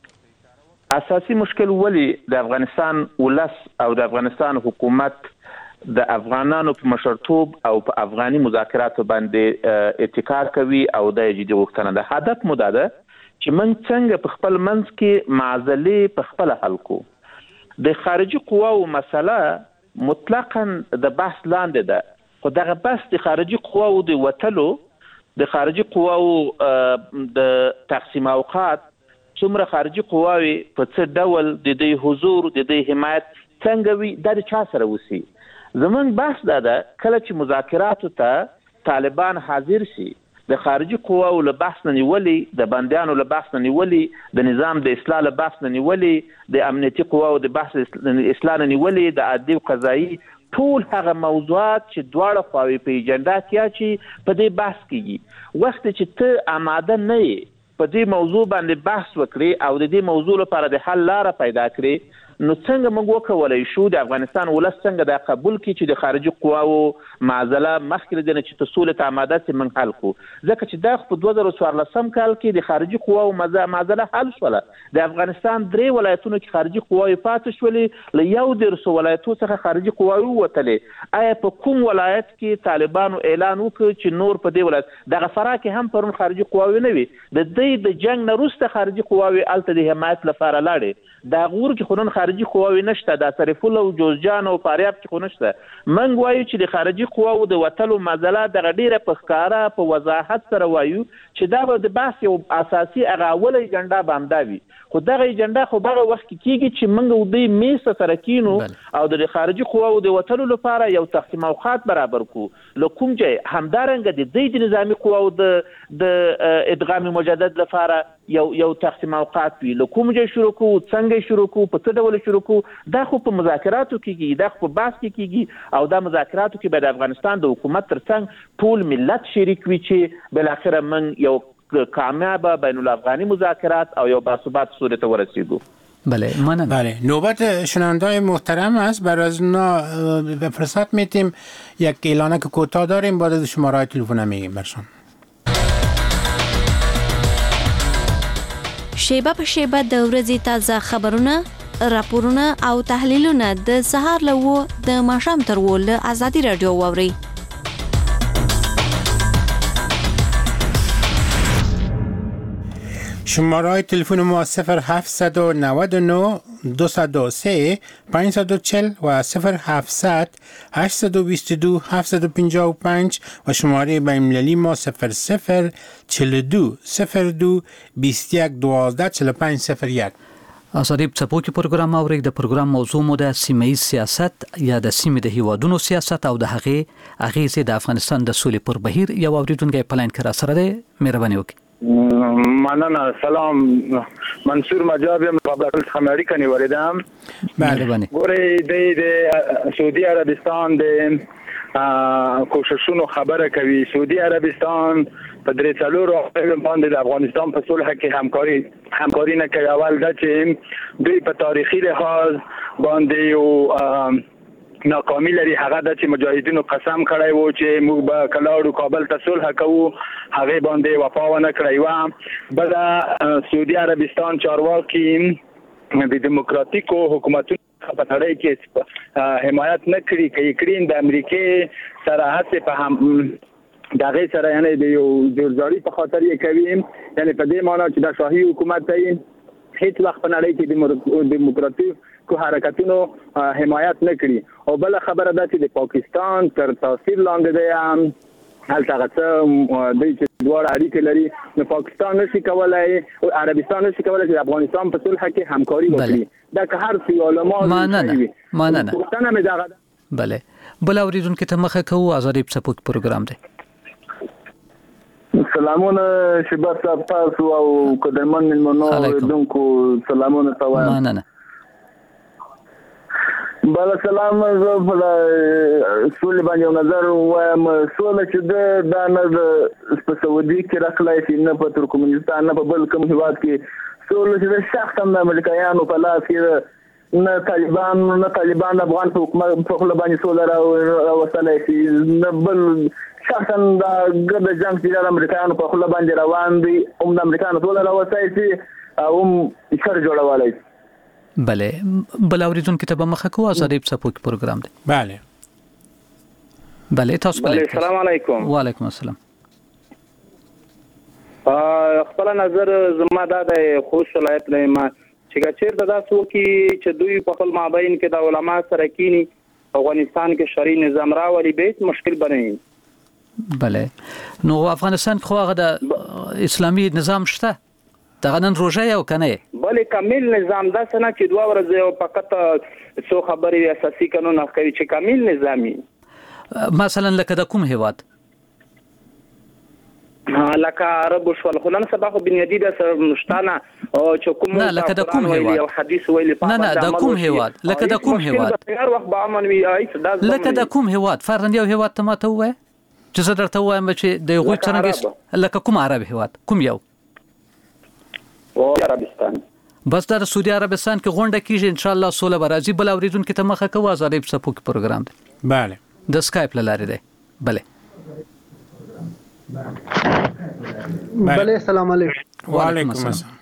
اساسي مشکل ولی د افغانستان ولس او د افغانستان حکومت د افغانانو په مشرتوب او په افغاني مذاکراتو باندې اتکا کوي او د جدي غوښتنه ده هدف مو ده چې موږ څنګه په خپل منځ کې معضلې په خپل حل کو د خارجي قواو مسله مطلقاً د بحث لاندې ده خو دغه بحث د خارجي قواو د وتلو د خارجي قواو د تقسیم اوقات څومره خارجي قواوي په څه ډول د دې حضور د دې حمایت څنګه وي د چا سره وسی زمون بحث ده کله چې مذاکراتو ته طالبان حاضر شي د خارجي قواو له بحث نه نیولي د بندیانو له بحث نه نیولي د نظام د اصلاح له بحث نه نیولي د امنیتي قواو د بحث اصلاح نه نیولي د عدالت قضایي ټول هغه موضوعات چې دواړه خواوې په ایجنډا کې چې په دې بحث کېږي وخت چې ته آماده نه یې په دې موضوع باندې بحث وکړي او د دې موضوع لپاره د حل لاره پیدا کړي نو څنګه موږ وکولای شو د افغانستان ولس څنګه دا قبول کړي چې د خارجي قواو معضله مخکې لدنه چې تسولت آماده سي من حل کو ځکه چې دا په 2014 کال کې د خارجي قواو معضله حل شوله د افغانستان درې ولایتونو کې خارجي قواوي پاتې شولې له یو درسو ولایتو څخه خارجي قواوي وتلې آیا په کوم ولایت کې طالبانو اعلان وکړ چې نور په دې ولایت د غفرا کې هم پرون خارجي قواوي نه وي د دې د جنگ نه وروسته خارجي قواوي الته د حمایت لپاره لاړې دا غور کې خورن خارجي قواوي نشته د شریف الله او جوزجان او فاریاب کې خو نشته منګ وایو چې د خارجي قواو د وتلو معضله د غډیره په ښکارا په وضاحت سره وایو چې دا د بحث یو اساسي اغاول ایجنډا باندې خو دغه ایجنډا خو هغه وخت کې کیږي چې منګ د میس سره کینو او د خارجي قواو د وتلو لپاره یو تقسیم اوقات برابر کو لکوم چې همدارنګ د دې نظامی قواو د ادغام مجدد لپاره یو تقسیم اوقات وي له کوم ځای شروع کوو څنګه شروع کوو په څه ډول شروع کوو دا خو په مذاکراتو کېږي دا خو په بحث کې کېږي او دا مذاکراتو کې به د افغانستان د حکومت ترڅنګ ټول ملت شریک وي چې بالاخره موږ یو کامیابه بین الافغانی مذاکرات او یو باثبات صورت ورسیدو. بله منم. بله نوبت شنونده‌های محترم است. برای از اونا به فرصت میتیم یک اعلانه که کوتاه داریم بعد از شماره تلفن میگیم برشان. شیبه په شیبه د ورځې تازه خبرونه راپورونه او تحلیلونه د سهار له 9 د ماښام تر 10 له ازادي رادیو واوري. شماره تلفن ما 0799 203 540 و 0700 822 755 و شماره بین‌المللی ما 00 42 02 21 12 45 01. آزادی څپوکي پروګرام اوري. د پروګرام موضوع مو د سیمه‌یز سیاست یا د سیمې د هیوادونو سیاست او د هغې اغیزې د افغانستان د سولې پر بهیر یو اوریدونکی پلاین کرا سره دی. مهرباني وکړئ. مننه. سلام، منصور مجاب یم، قبل خماری کنی وردم. مهرباني. ګورې د سعودي عربستان د کوششونو خبره کوي. سعودي عربستان په درې څلورو باندې د افغانستان په صلح کې همکاري نه کوي. اول دا چې دوی په تاریخي لحاظ باندې یو ناکامی لري. هغه د چې مجاهدینو قسم کړی وو چې موږ به کلاړو کابل ته صلح کوو، هغه باندې وفا ونه کړی و. بل سعودي عربستان چارواکي د دیموکراتیکو حکومتونو په تړۍ کې حمایت نه کړي، کړي د امریکای سره هڅه په هم دغه سره یعنی د یو جوړجاړي په خاطر یې کوي، یعنی په دې معنی چې د شاهي حکومت ته هیڅ وخت په نړۍ کې دیموکراتیکو حرکتونو حمایت نه کړي. او بل خبره ده چې د پاکستان تر تاثیر لاندې دی هلته څه دوی چې دواړه اړیکې لري، نو پاکستان نشي کولای او عربستان نشي کولای چې افغانستان په صلح کې همکاري وکړي. دا که هر څه علما مننه. بله بل اوریدونکو ته مخه کوو. آزادی څپوکي پروګرام دی. سلامونه شباب صاحب، تاسو او قدرمن ملمنو اوریدونکو سلامونه توایم. مننه. بل سلام. زه په سولې باندې نظر وایم. سوله چې دا نه د سعودي کې راغلی شي، نه په ترکمنستان، نه په بل کوم هیواد کې. سوله چې شخصا د امریکایانو په لاس کې نه طالبان افغان حکومت په خپل باندې سوله راوستلی شي، نه بل شخصا د ګډ جنګ چې د امریکایانو په خپل باندې روان دي هم د امریکایانو سوله راوستلی شي او هم شر جوړولی شي. بله بل اوریدونکو ته به مخه کوو. آزادی څپوکي پروګرام دی. بله تاسو په السلام علیکم. وعلیکم السلام. خپل نظر زما دا د خوست ولایت نه ما چې چیرته دا څوک چې دوی په خپل مابین کې د علما سره کینی افغانستان کې شرعي نظام راولي به مشکل بنوي. بله نو افغانستان خو هغه د اسلامي نظام شته دغه نن روزه یو کنه بلې کامل نظام دا څنګه چې دوه ورځې او فقط څو خبرې اساسي قانون کوي چې کامل نظامي مثلا لکه د کوم هیواد لکه عرب شول خو نن سبا خو بنیادی د مشتانه او چې کوم نه لکه د کوم هیواد او حدیث ویلي نه د کوم هیواد لکه د کوم هیواد هر وخت به امن وي لکه د کوم هیواد فرضاً یو هیواد ته ماته وای چې زه درته وایم چې د غوښ څنګه لکه کوم عرب هیواد کوم یو او عربستان بس د سعودي عربستان کې غونډه کیږي ان شاء الله سوله برازي بل اوریدونکو ته مخه کوو آزادی په سپوک پروګرام دی bale د سکایپ لاره دی bale السلام علیکم وعلیکم السلام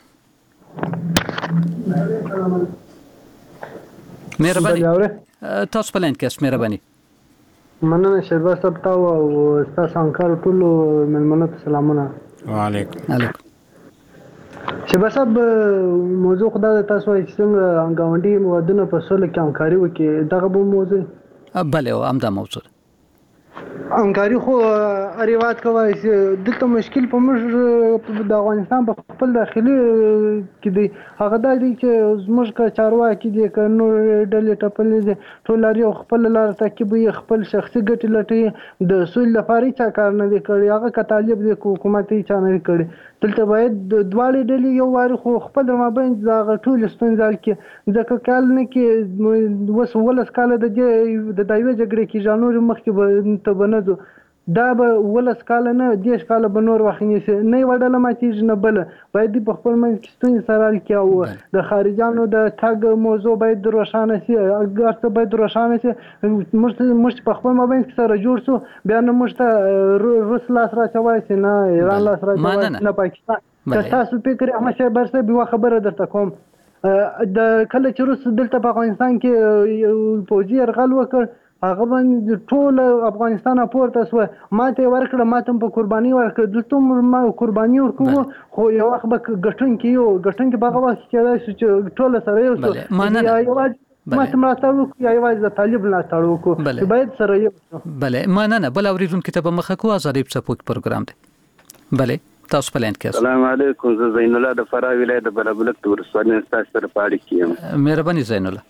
مهرباني تاسو په لاین کې مهرباني مننه شهباز صاحب تاسو او تاسو انکار ټول ملمنو سلامونه وعلیکم شهباز صاحب موضوع خدای تاسو چې څنګه انګاونډي مودونه په سول کې همکاري وکړي دغه به موضوع بله او همدا موضوع همکاري خو روایت کوي چې دلته مشکل په موږ د افغانستان په خپل داخلي کې دی هغه دا دی چې زموږ که چارواکي دي که نور ډلې ټپلې دي ټول لري خپل لار تعقیب خپل شخصي ګټې لټوي د سولې لپاره هیڅ کار نه دی کړی هغه که طالب دی که حکومت هیڅ نه دی کړی دلته باید دواړې ډلې یو واري خو خپل مابین دغه ټولې ستونزې حل کړي ځکه کال نه کې اوس 18 کاله د یوې جګړې کېږي نورې مخکې ته به نه ځو دا به 18 کاله نه 10 کاله به نور وخت نیسي نه یوه ډله ماتېږي نه بله باید دوی په خپل منځ کې ستونزې سره حل کړي او د خارجیانو د تګ موضوع باید روښانه شي هر څه باید روښانه شي موږ په خپل مابین کې سره جوړ شو بیا نه موږ ته روس لاس راچوای شي نه ایران لاس راچوای شي نه پاکستان که تاسو فکر احمدشاه برصاحب یوه خبره درته کوم د کله چې روس دلته په افغانستان کې پوځي یرغل وکړ هغه باندې ټول افغانستان پورته شو ماته ورکړه ماته په قرباني ورکړه دلته ما قرباني ورکوه خو یو وخت به ګټونکي په هغه وخت کې چې ټول سره یو څه ما تمراتړ وکړو یا یوازې د طالب ملاتړ وکړو چې باید سره یو بله مننه بل اوریدونکو ته به مخه کوو ازادي څپوک پروګرام دی بله تاسو په لاین کې السلام علیکم زه زین الله د فراه ولایت د بلبلک د ورسوالۍ تاسو سره پاړی کیم مهرباني زین الله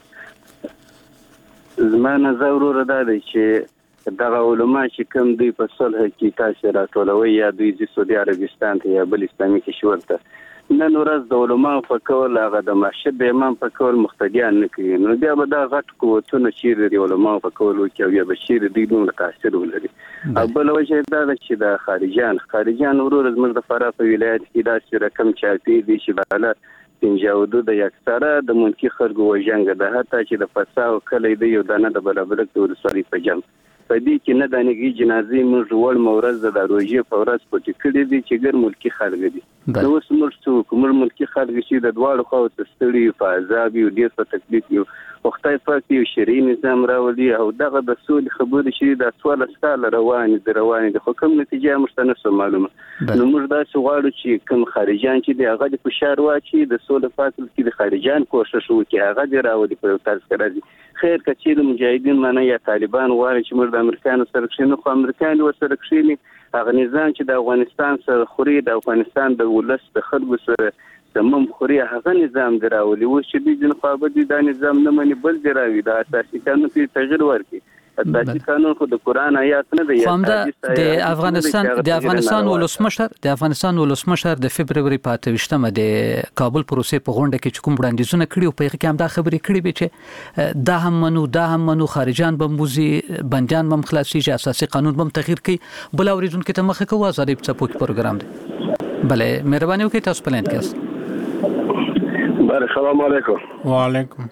زما نظر وروره دا دی چې دغه علما چې کوم دوی په صلح کې تاسو راټولوي یا دوی د سعودي عربستان ته یا بل اسلامي کشور ته نن ورځ د علما په کول هغه د مسجد د امام په کول مقتدیان نه کوي نو بیا به دا غټ قوتونه چې د علما په کول وکړي یا بشیر دوی دومره تاثیر ولري او بل وجه دا ده چې د خارجیان وروره زموږ د فراه په ولایت کې داسې رقم چاپی دي چې بالا پنځاودو د یکسره د منکی خلکو وژنګ ده حتی چې د فساو کلی دی یو دانه د بلبلک د ولسوالۍ په جنګ په دې کې نه دانګي جنازې موږ وړ مورز د روژې په ورځ پټ کړې دي چې ګر ملکی خلک دي نو اوس موږ ملکی خلک چې د دواړو خواو ته ستړي په عذاب یو ډېر په تکلیف یو خدای پاک یو شرعي نظام راولي او دغه د سولې خبرې چې د 14 کال روانې د حکم نتیجه موږ نه سو معلومه نو موږ دا غواړو چې کوم خارجيان چې د هغه د فشار واچي د سولې فاصل کې د خارجيان کوشش وکړي هغه د راولي په تاسو راځي خیر کچې د مجاهدین معنی یا طالبان غواړي چې موږ د امریکایانو سره کښینو خو امریکایان ورسره کښیني هغه نظام چې د افغانستان سره خوري د افغانستان د ولس د خلکو سره تمام خوري هغه نظام دراولي و چې د جن خابدي دا نظام نه مني بل دراوي د اساسي قانون کې تغیر ورکړي اساسي قانون خو د قران آیات نه دی د افغانستان ولسمشر د فبرवरी په 28مه د کابل پروسې په غونډه کې کوم وړاندیزونه کړي او په هغه کې هم دا خبرې کړي به چې دا هم منو خارجان بموزي بنديان بم خلاصي چې اساسي قانون بم تغیر کړي بل اوریدونکو ته مخه کوو ازادي څپوک پروګرام دی بله مهرباني وکړئ تاسو په لاین کې بله السلام علیکم وعلیکم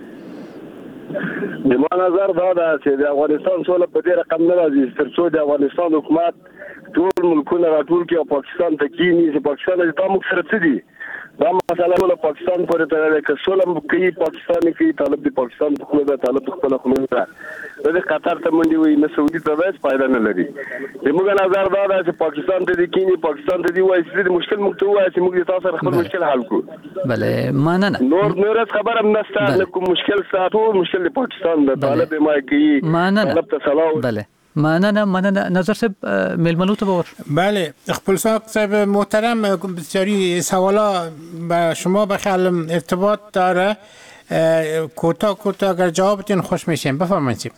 د ما نظر دا ده چې د افغانستان سوله په دې رقم نه راځي تر څو د افغانستان حکومت ټول ملکونه راټول کړي او پاکستان ته کینی چې پاکستان د تاسو سره څه دي دا مسله له پاکستان پورې تړلې ده چې سوله کوي پاکستان کې طالب د پاکستان په خپل طالب خپل خپل د قطر ته منډي وي نه سعودي ته وایي فائدہ نه لري د موږ نظر دا ده چې پاکستان ته د کینی پاکستان ته دی وایي چې د مشکل مکتوب وایي چې موږ تاسو سره خپل مشکل حل کړو بله مننه نور خبره هم نشته نه کوم مشکل ساتو مشکل د پاکستان د طالب ما کوي طالب ته سلام بله مننه نظر صاحب ملمنو ته باور بله خپلساق صاحب محترم بسیاری سوالا با شما بخیال ارتباط داره کوتاه اگر جوابتون خوش میشیم بفرمایید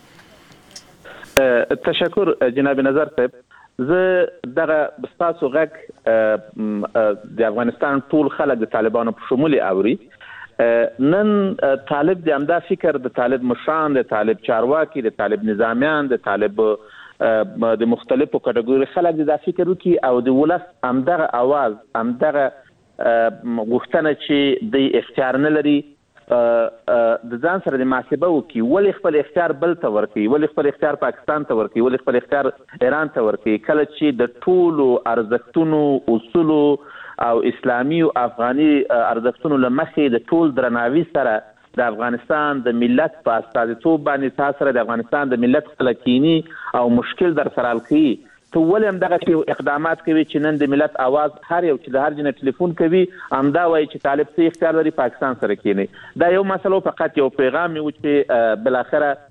تشکر جناب نظر صاحب زه دغه بستاسو غږ د افغانستان ټول خلک د طالبانو په شمول اوري نن طالب د امدا فکر د طالب مشران د طالب چارواکي د طالب نظامیان د طالب د مختلفو کټګوري خلک د فکر وکي او د ولس امدغه आवाज امدغه غوښتنه چې د اختیار نه لري د ځان سره د محاسبه وکي ولې خپل اختیار بل ته ورکي ولې خپل اختیار پاکستان ته ورکي ولې خپل اختیار ایران ته ورکي کله چې د ټولو ارزښتونو اصولو او اسلامي او افغاني ارزښتونو لمخې د ټول درناوي سره د افغانستان د ملت په استازیتوب باندې تاسو سره د افغانستان د ملت خلکینی او مشکل در سره الکی ته ولې هم دغه اقدامات کوي چې نن د ملت आवाज هر یو چې د هر جن ټلیفون کوي امدا وایي چې طالب څه اختیار لري پاکستان سره کینی دا یو مسله فقط یو پیغام یو چې بل اخره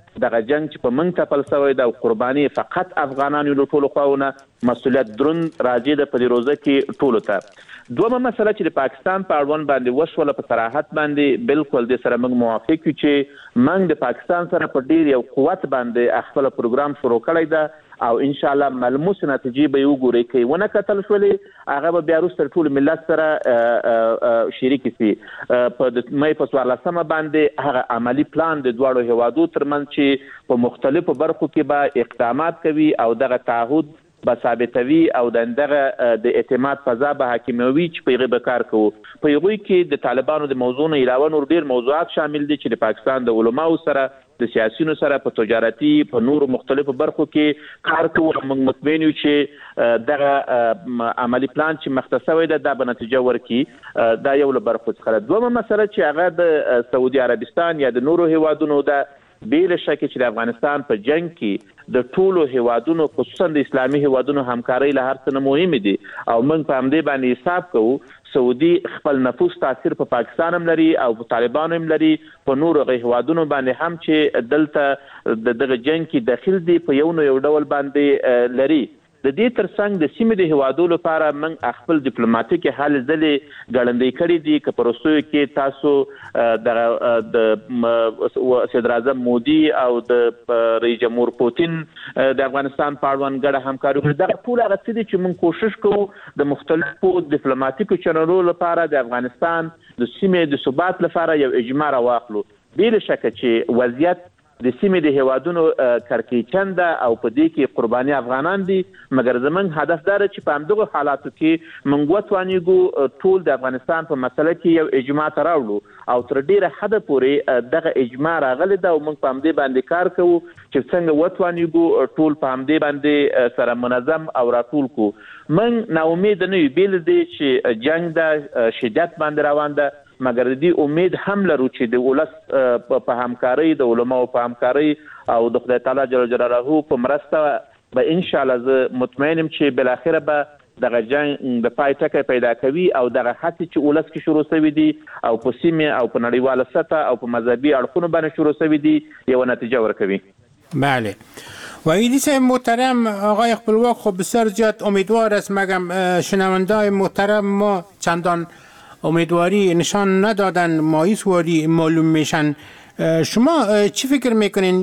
دغه جنگ چې په موږ تپل شوی د قرباني فقط افغانانو له ټولو خواونه مسؤلیت دروند راځي د په دې روزه کې ټولو ته. دومره مسله چې د پاکستان په اړوند باندې وشوله په صراحت باندې بالکل د سره موږ موافق یو چې موږ د پاکستان سره په ډیر یو قوت باندې خپل پروګرام شروع کړی ده او ان شاء الله ملموس نتیجې به وګوري کې ونه کتل شولې هغه به بیا وروسته ټول ملت سره شریک شي. په مې په 14 باندې هغه عملی پلان د دوړو هوادو ترمنځ چې په مختلفو برخو کې به اقدامات کوي او دغه تعهد به ثابتوي او دغه د اعتماد فضا به حاکموي چې په یغه کار کوو. په یغوي کې د طالبانو د موضوع نه علاوه نور ډیر موضوعات شامل دي چې د پاکستان د علماو سره د سیاسيونو سره په تجارتي په نورو مختلفو برخو کې کار کوو. موږ مطمئن یو چې دغه عملی پلان چې مختصوي ده د نتیجه ورکي. دا یو له برخو څخه. دومره مسله چې هغه د سعودي عربستان یا د نورو هیوادونو ده بیل شک چې د افغانستان په جنگ کې د ټولو هیوادونو خصوصا د اسلامي هیوادونو همکاري له هر څه نه مهم دي او موږ په همدې باندې حساب کوو. سعودي خپل نفوذ تاثیر په پاکستان هم لري او په طالبانو هم لري په نورو هیوادونو باندې هم چې دلته دغه جنگ کې داخل دي په یو ډول باندې لري. د دې ترڅنګ د سیمې د هیوادو لپاره موږ خپل ډیپلوماټیک حل ځلې ګړندې کړې دي که په روسیو کې تاسو د صدر اعظم مودي او د رئیس جمهور پوتین د افغانستان په اړوند ګډه همکاري کوي. دا ټول هغه څه دي چې موږ کوشش کوو د مختلفو ډیپلوماټیکو چینلونو لپاره د افغانستان د سیمې د ثبات لپاره یو اجماع راواخلو. بې شک چې وضعیت د سیمې د هیوادونو کړکېچن ده او په دې کې قرباني افغانان دي مګر زمونږ هدف دا چې په همدغه حالاتو کې موږ وتوانیږو ټول د افغانستان په مسله کې یو اجماع ته راوړو او تر ډیره حده پورې دغه اجماع راغلی ده او موږ په همدې باندې کار کوو چې څنګه وتوانیږو ټول په همدې باندې سره منظم او راټول کو. موږ ناامید نه یو بیل دی چې جنگ د شدت باندې روان ده مګر دې امید هم لرو چې د ولس په همکاري د علماو په همکاري او د خدای تعالی جل جلاله په مرسته به ان شاء الله زه مطمئنم چې بل اخره به دغه جنگ د پای ټکی پیدا کوي او دغه هڅې چې ولس کې شروع شوی دي او په سیمه او په نړیواله سطح او په مذهبي اړخونو باندې شروع شوی دي یو نتیجه ورکوي. بله. وحیدی صاحب محترم، آقای خپلواک خب بسیار زیاد امیدوار است مگم شنونده‌های محترم ما چندان امیدواری نشان ندادن مایوس واری معلوم میشن. شما چی فکر میکنین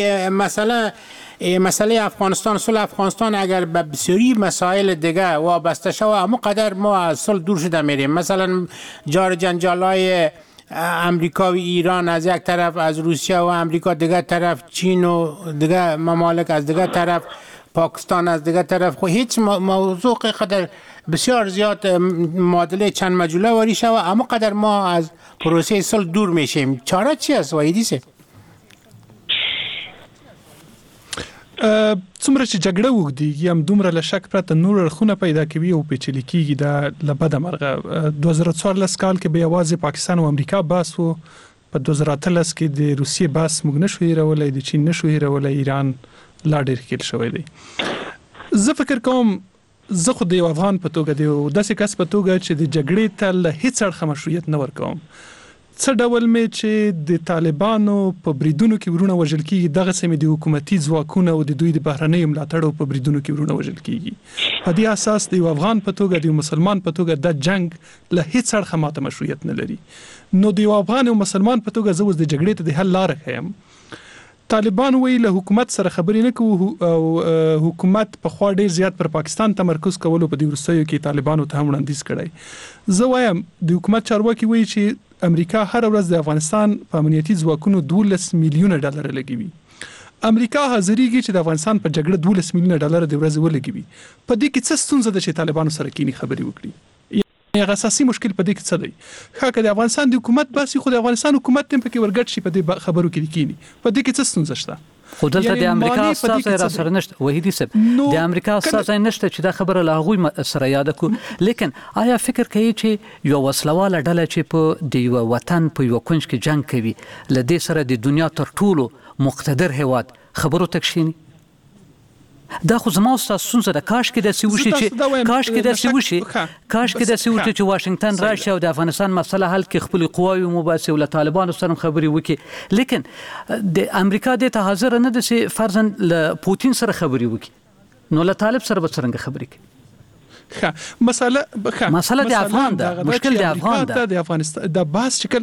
مسئله افغانستان صلح افغانستان اگر به بسیاری مسائل دیگه وابسته شود اما قدر ما از صلح دور شده میریم، مثلا جار جنجالای امریکا و ایران از یک طرف، از روسیه و امریکا دیگه طرف، چین و دیگه ممالک از دیگه طرف، پاکستان از دیگه طرف، خب هیچ موضوع قدر بسیار زیاد معادله چند مجوله واری شود اما قدر ما از پروسه صلح دور میشیم. چاره چی است وحیدی صاحب؟ څومره چې جګړه وګدي یم دومره له شک پرته نور اړخونه پیدا کوي او پیچلي کیږي. دا لبد مرغه 2014 کال کې به یوازې پاکستان او امریکا بحث وو، په 2013 کې د روسیې بحث موږ نشو هیرولای، د چین نشو هیرولای، ایران لا ډیر کې شوی دی. زه فکر کوم زه خو د افغان په توګه دی او داسې کس په توګه چې د جګړې ته له هیڅ اړخه مشروعیت نه ورکوم. څه ډول مې چې د طالبانو په بریدونو کې ورونه وژل کیږي، دغه سمې د حکومتي ځواکونو او د دوی د بهرنۍ ملاتړو په بریدونو کې ورونه وژل کیږي. په دې اساس د افغان په توګه د مسلمان په توګه د جنگ له هیڅ اړخه ماته مشروعیت نه لري. نو د افغان او مسلمان په توګه زه اوس د جګړې ته د حل لار ښیم. طالبان وی له حکومت سره خبرې نه کوو او حکومت په خوا ډیر زیات پر پاکستان تمرکز کولو په دې ورستیو کې طالبانو ته هم وړاندیز کړی. زه وایم د حکومت چارواکي وی چې امریکا هر ورځ د افغانستان په امنیتي ځواکونو 12 میلیونه ډالر لګوي. امریکا حاضرېږي چې د افغانستان په جګړه 12 میلیونه ډالر د ورځې ولګوي. په دې کې څه ستونزه ده چې طالبانو سره کینی خبرې وکړي؟ یغه اساسي مشکل په دې کې څه دی؟ خاکه د افغانستان د حکومت باسي خو د افغانستان حکومت تم پکې ورګټ شي په دې خبرو کې کینی. په دې کې څه ستونزه شته؟ خو دلته د امریکا اساس را سره نشته وحیدی صاحب، د امریکا اساس نشته چې دا خبره لا غوي سره یاد کو. لیکن آیا فکر کوي چې یو وسلواله ډله چې په د یو وطن په یو کونج کې جنگ کوي ل دې سره د دنیا تر ټولو مقتدر هواد خبرو تکشینی؟ دا خو زما استاد ستونزه ده. کاش کې داسې وشي چې واشنگټن راشي او د افغانستان مسله حل کې خپل قواوې وباسي او له طالبانو سره خبرې وکړي، لیکن د امریکا د ته حاضر نه ده چې فرضاً له پوتین سره خبرې وکړي، نو له طالب سره به څرنګه خبرې کوي؟ مسله د افغان ده، مشکل د افغان ده، د افغانستان د باس شکل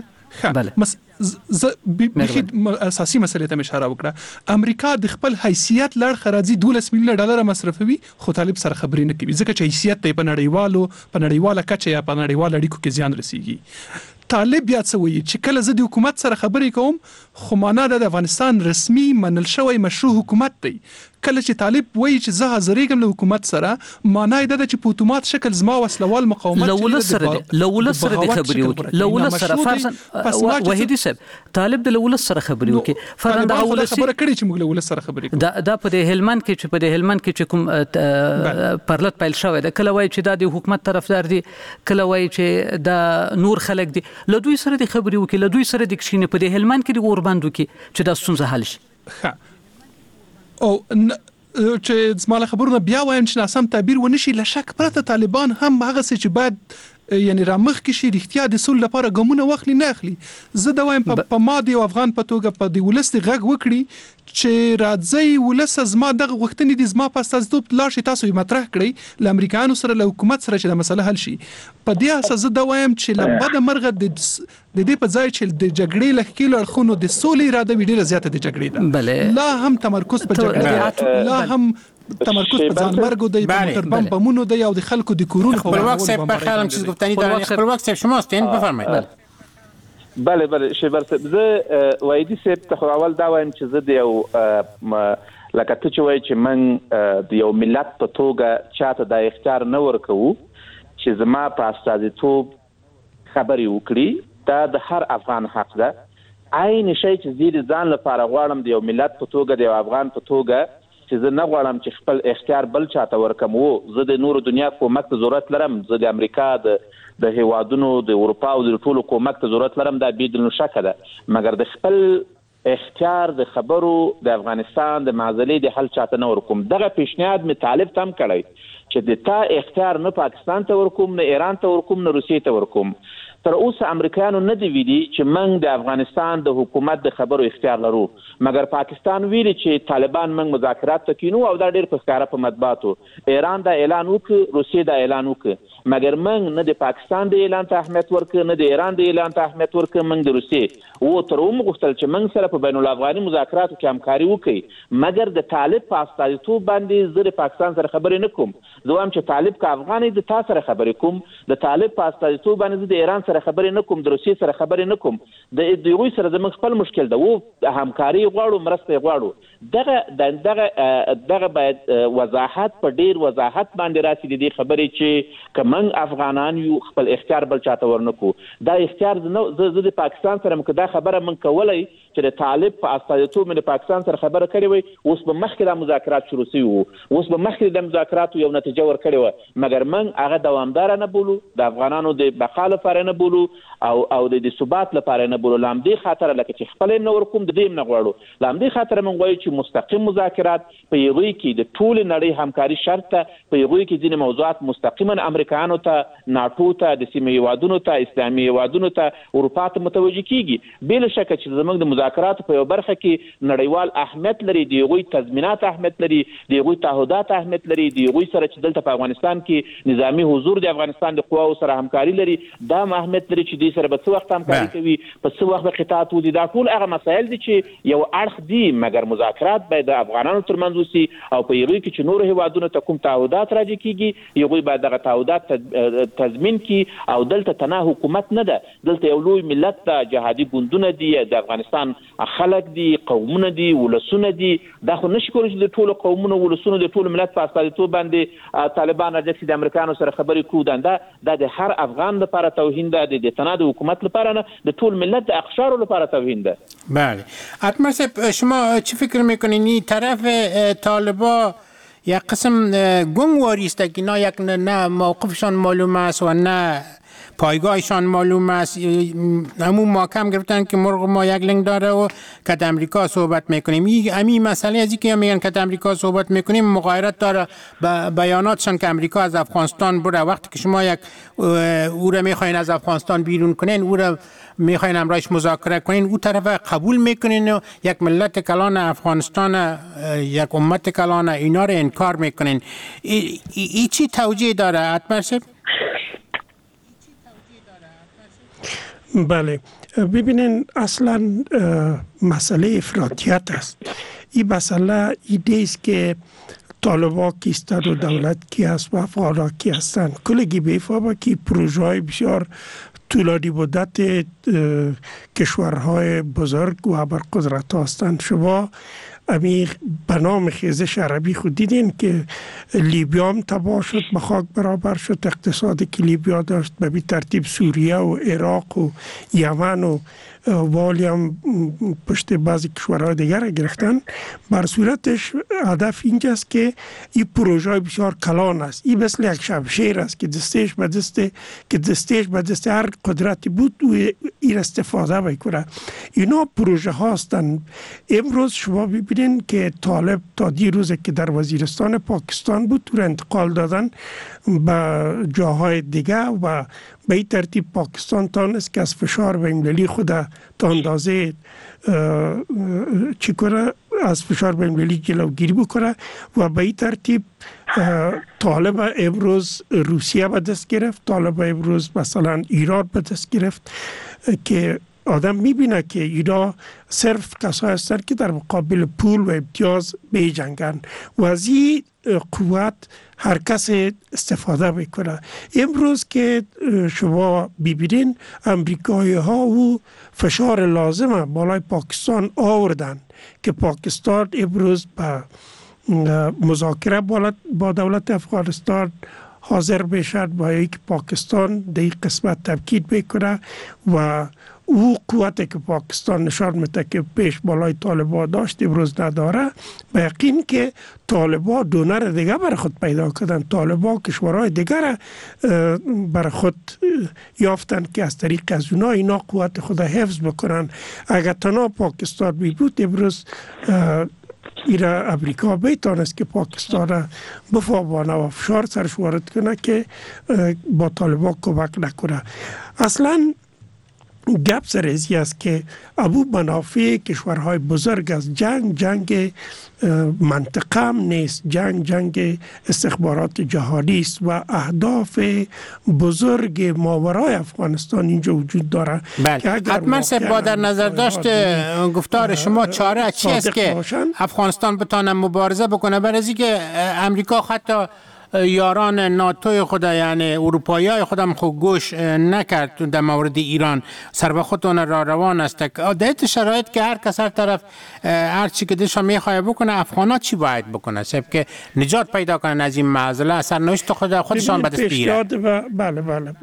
اساسي مسلې ته اشاره وکړه. امریکا د خپل حیثیت لړ خراجي $12 میلیون مصرفوي، خو طالب سره خبرې نه کوي، ځکه چې حیثیت ته په نړیواله کچه یا په نړیواله اړیکو کې زیان رسیږي. طالب بیا څه وایي چې کله زه د حکومت سره خبرې کوم، خو معنا د افغانستان رسمي منل شوی مشروع حکومت دی. کله چې طالب وایي چې زه حاضرېږم له حکومت سره، معنا یې ده چې په اتومات شکل زما وسلوال مقاومت له ولس سره د خبرې وکړي، له ولس سره فرضاً وحیدي صاحب طالب د ولس سره خبرې وکړي، فرضاً د ولس خبره کړي چې موږ له ولس سره خبرې کوو. دا په د هلمند کې چې کوم پرلط پیل شوی ده، کله وایي چې دا د حکومت طرفدار دي، کله وایي چې دا نور خلک دي، له دوی سره د خبرې وکړي، له دوی سره د کښینې په د هلمند کې د اوربند وکړي چې دا ستونزه حل شي. او چې زما خبرونه بیا وایم چې ناسم تعبیر ونشي، له شک پرته طالبان هم هغه څه چې باید یعنی رامخ کې شي رښتیا د سول لپاره ګامونه واخلي نه اخلي. زه دا وایم په ما دی افغان په توګه په دی ولس دی غږ وکړي چې راځي ولس زما دغه غوښتنې دي زما په استازیتوب لاړ شي، تاسو یې مطرح کړئ له امریکایانو سره له حکومت سره چې د مسله حل شي. په دې اساس زه دا وایم چې لمبه د مرغه د دې په ځای چې د جګړې له ښکېلو اړخونو د سولې اراده وي ډېره زیاته د جګړې ده، لا هم تمرکز په جګړه، لا هم تمرکز په ځان مرګ دی، په موټر بمبونو دی او د خلکو د کورونو په خپلواک صاحب په خیالم چیز گفتنی دارین. خپلواک صاحب شما هستین، بفرمایید. بله شیبر صاحب، زه وایدي صاحب ته اول دا وایم چې زه د یو لکه ته چې وایي چې من د یو ملت په توګه چاته دا اختیار نه ورکوو چې زما په استازیتوب خبرې وکړي، دا د هر افغان حق ده. عین شی چې زه د ځان لپاره غواړم د یو ملت په توګه، د یو افغان په توګه، چې زه نه غواړم چې خپل اختیار بل چاته ورکم. زه د نورو دنیا کومک ته ضرورت لرم، زه د امریکا د هیوادونو د اروپا او د ټولو کومک ته ضرورت لرم، دا بدون شک ده، مګر د خپل اختیار د خبرو د افغانستان د معضلې د حل چاته نه ورکوم. دغه پیشنهاد می طالب تم کړی چې د تا اختیار نه پاکستان ته ورکوم، نه ایران ته ورکوم، نه روسیې ته ورکوم. تر اوسه امریکایانو نه دی ویلي چې موږ د افغانستان د حکومت د خبرو اختیار لرو، مګر پاکستان ویلي چې طالبان موږ مذاکرات ته کینو او دا ډېر په ښکاره په مطبوعاتو. ایران دا اعلان وکړ، روسیې دا اعلان وکړ، مګر موږ نه د پاکستان د اعلان ته اهمیت ورکړ، نه د ایران د اعلان ته اهمیت ورکړ، موږ د روسیې تر اوسه غوښتل چې موږ سره په بین الافغاني مذاکراتو کې همکاري وکړي، مګر د طالب په استازیتوب باندې زه د پاکستان سره خبرې نه کوم. زه وایم چې طالب که افغان د تا سره خبرې کوم، د طالب په استازیتوب باندې زه د ایران سره خبرې نه کوم، د روسیې سره خبرې نه کوم. د هغوی سره زموږ خپل مشکل ده، همکاري غواړو، مرسته غواړو. دغه باید وضاحت په ډیر وضاحت باندې راسي د دې خبرې چې که موږ افغانان یو خپل اختیار بل چاته ورنکو. دا اختیار زه د پاکستان سره مکه دا خبره من کولای چې د طالب په استازیتوب من پاکستان سره خبره کړې وي، اوس به مخکې د مذاکرات شروع شي وو، اوس به مخکې د مذاکراتو یو نتیجه ورکړې و، مګر موږ هغه دوامدار نه بولو، د افغانانو د بقا لپاره نه بولو او د ثبات لپاره نه بولو. لامدې خاطر لکه چې خپل نه ورکوم د دې نه غواړو، لامدې خاطر موږ وایو چې مستقیم مذاکرات په یوه کې د ټول نړۍ همکاري شرط ته، په یوه کې ځینې موضوعات مستقیما امریکایانو ته، ناتو ته، د سیمې هیوادونو ته، اسلامي هیوادونو ته، اروپا ته متوجه کیږي. بل شک چې زموږ د مذاکراتو په یو برخه کې نړیوال اهمیت لري، د یوه تضمینات اهمیت لري، د یوه تعهدات اهمیت لري، د یوه سره چې دلته په افغانستان کې نظامی حضور د افغانستان د قواو سره همکاري لري، دا اهمیت لري چې دې سره به څه وخت همکاري کوي، په څه وخت به قطاعت ودی. دا ټول هغه مسایل دي چې یو اړخ دي، مګر مذاکرات باید د افغانانو ترمنځ وشي او په یوه کې چې نور هیوادونو ته کوم تعهدات راځي کیږي، یوه باید دغه تعهدات تضمین کی. او دلته تنه حکومت نه ده، دلته یو لوی ملت ده، جهادي ګوندونه دي، د افغانستان خلک دي، قومونه دي، ولسونه دي. دا خو نشي کولای چې د ټولو قومونو، ولسونو، د ټولو ملت په استازیتوب باندې طالبان راځي چې د امریکایانو سره خبرې کوي. دا د هر افغان لپاره توهین ده، د تنه د حکومت لپاره نه، د ټول ملت د اقشارو لپاره توهین ده. بله. اتمر صاحب شما چی فکر میکنین این طرف طالبا یک قسم گنگ واریسته که نه یک نه موقفشان معلوم است و نه پایگاهشان معلوم است. همون محکم گرفتن که مرغ ما یک لنگ داره و که امریکا صحبت میکنیم. همین مسئله از اینکه میگن که امریکا صحبت میکنیم مغایرت داره با بیاناتشان که امریکا از افغانستان بره. وقتی که شما یک او را میخواین از افغانستان بیرون کنین، او را میخواین امرایش مذاکره کنین، او طرف قبول میکنین و یک ملت کلان افغانستان، یک امت کلان، اینا را انکار میکنین. ای چی توجیه داره اطمر صاحب؟ بله، ببینین اصلا مسئله افراطیت است. این مسئله ایده است که طالبان کیستند و دولت کی است و افغان کی هستند. کلگی بیفهمه که پروژه های بسیار طولانی مدت کشورهای بزرگ و ابرقدرت هستند. شما امیر به نام خیزش عربی خود دیدین که لیبیا هم تباه شد، به خاک برابر شد. اقتصادی که لیبیا داشت به ترتیب سوریه و عراق و یمن و والی هم پشت بعضی کشورهای دیگر گرفتن. بر صورتش هدف اینجاست که این پروژه بسیار کلان است. این مثل یک شمشیر است که دستش به دست هر قدرتی بود و این استفاده میکنه. اینا پروژه هاستن. امروز شما ببینین که طالب تا دیروز که در وزیرستان پاکستان بود تو انتقال دادن به جاهای دیگه و به این ترتیب پاکستان تانست که از فشار بین‌المللی خود تا اندازه چی کنه، از فشار بین‌المللی جلوگیری بکنه و به این ترتیب طالب امروز روسیه به دست گرفت، طالب امروز مثلا ایران به دست گرفت که آدم میبینه که اینا صرف کسایی هستند که در مقابل پول و امتیاز بیجنگن و از این قوت هر کس استفاده میکنه. امروز که شما ببینین امریکایی ها و فشار لازمه بالای پاکستان آوردن که پاکستان امروز به مذاکره با دولت افغانستان حاضر بشد با یک پاکستان در این قسمت تاکید بکنه و او قوتی که پاکستان نشان میده که پیش بالای طالبان داشت امروز نداره. به یقین که طالبان دونر دیگه برای خود پیدا کردن، طالبان کشورهای دیگر برای خود یافتن که از طریق از اونا اینا قوت خود حفظ بکنن. اگر تنها پاکستان بی بود امروز ایره امریکا بیتانست که پاکستان را بفاوانه و فشار سرش وارد کنه که با طالبان کمک نکنه. اصلا گپ سر ازی است که ابو منافع کشورهای بزرگ از جنگ منطقه هم نیست، جنگ استخبارات جهانی است و اهداف بزرگ ماورای افغانستان اینجا وجود داره. حتما با در نظر داشت گفتار شما چاره چی است که افغانستان بتانه مبارزه بکنه؟ برای که امریکا حتی یاران ناتوی خود یعنی اروپایی های خودم خود گوش نکرد در مورد ایران، سر به خودتون را روان است. در شرایط که هر کس هر طرف هر چی که دلش میخواد بکنه، افغانا چی باید بکنه سب که نجات پیدا کنن از این معضله، سرنوشت خودشان به دست بیاره؟ بله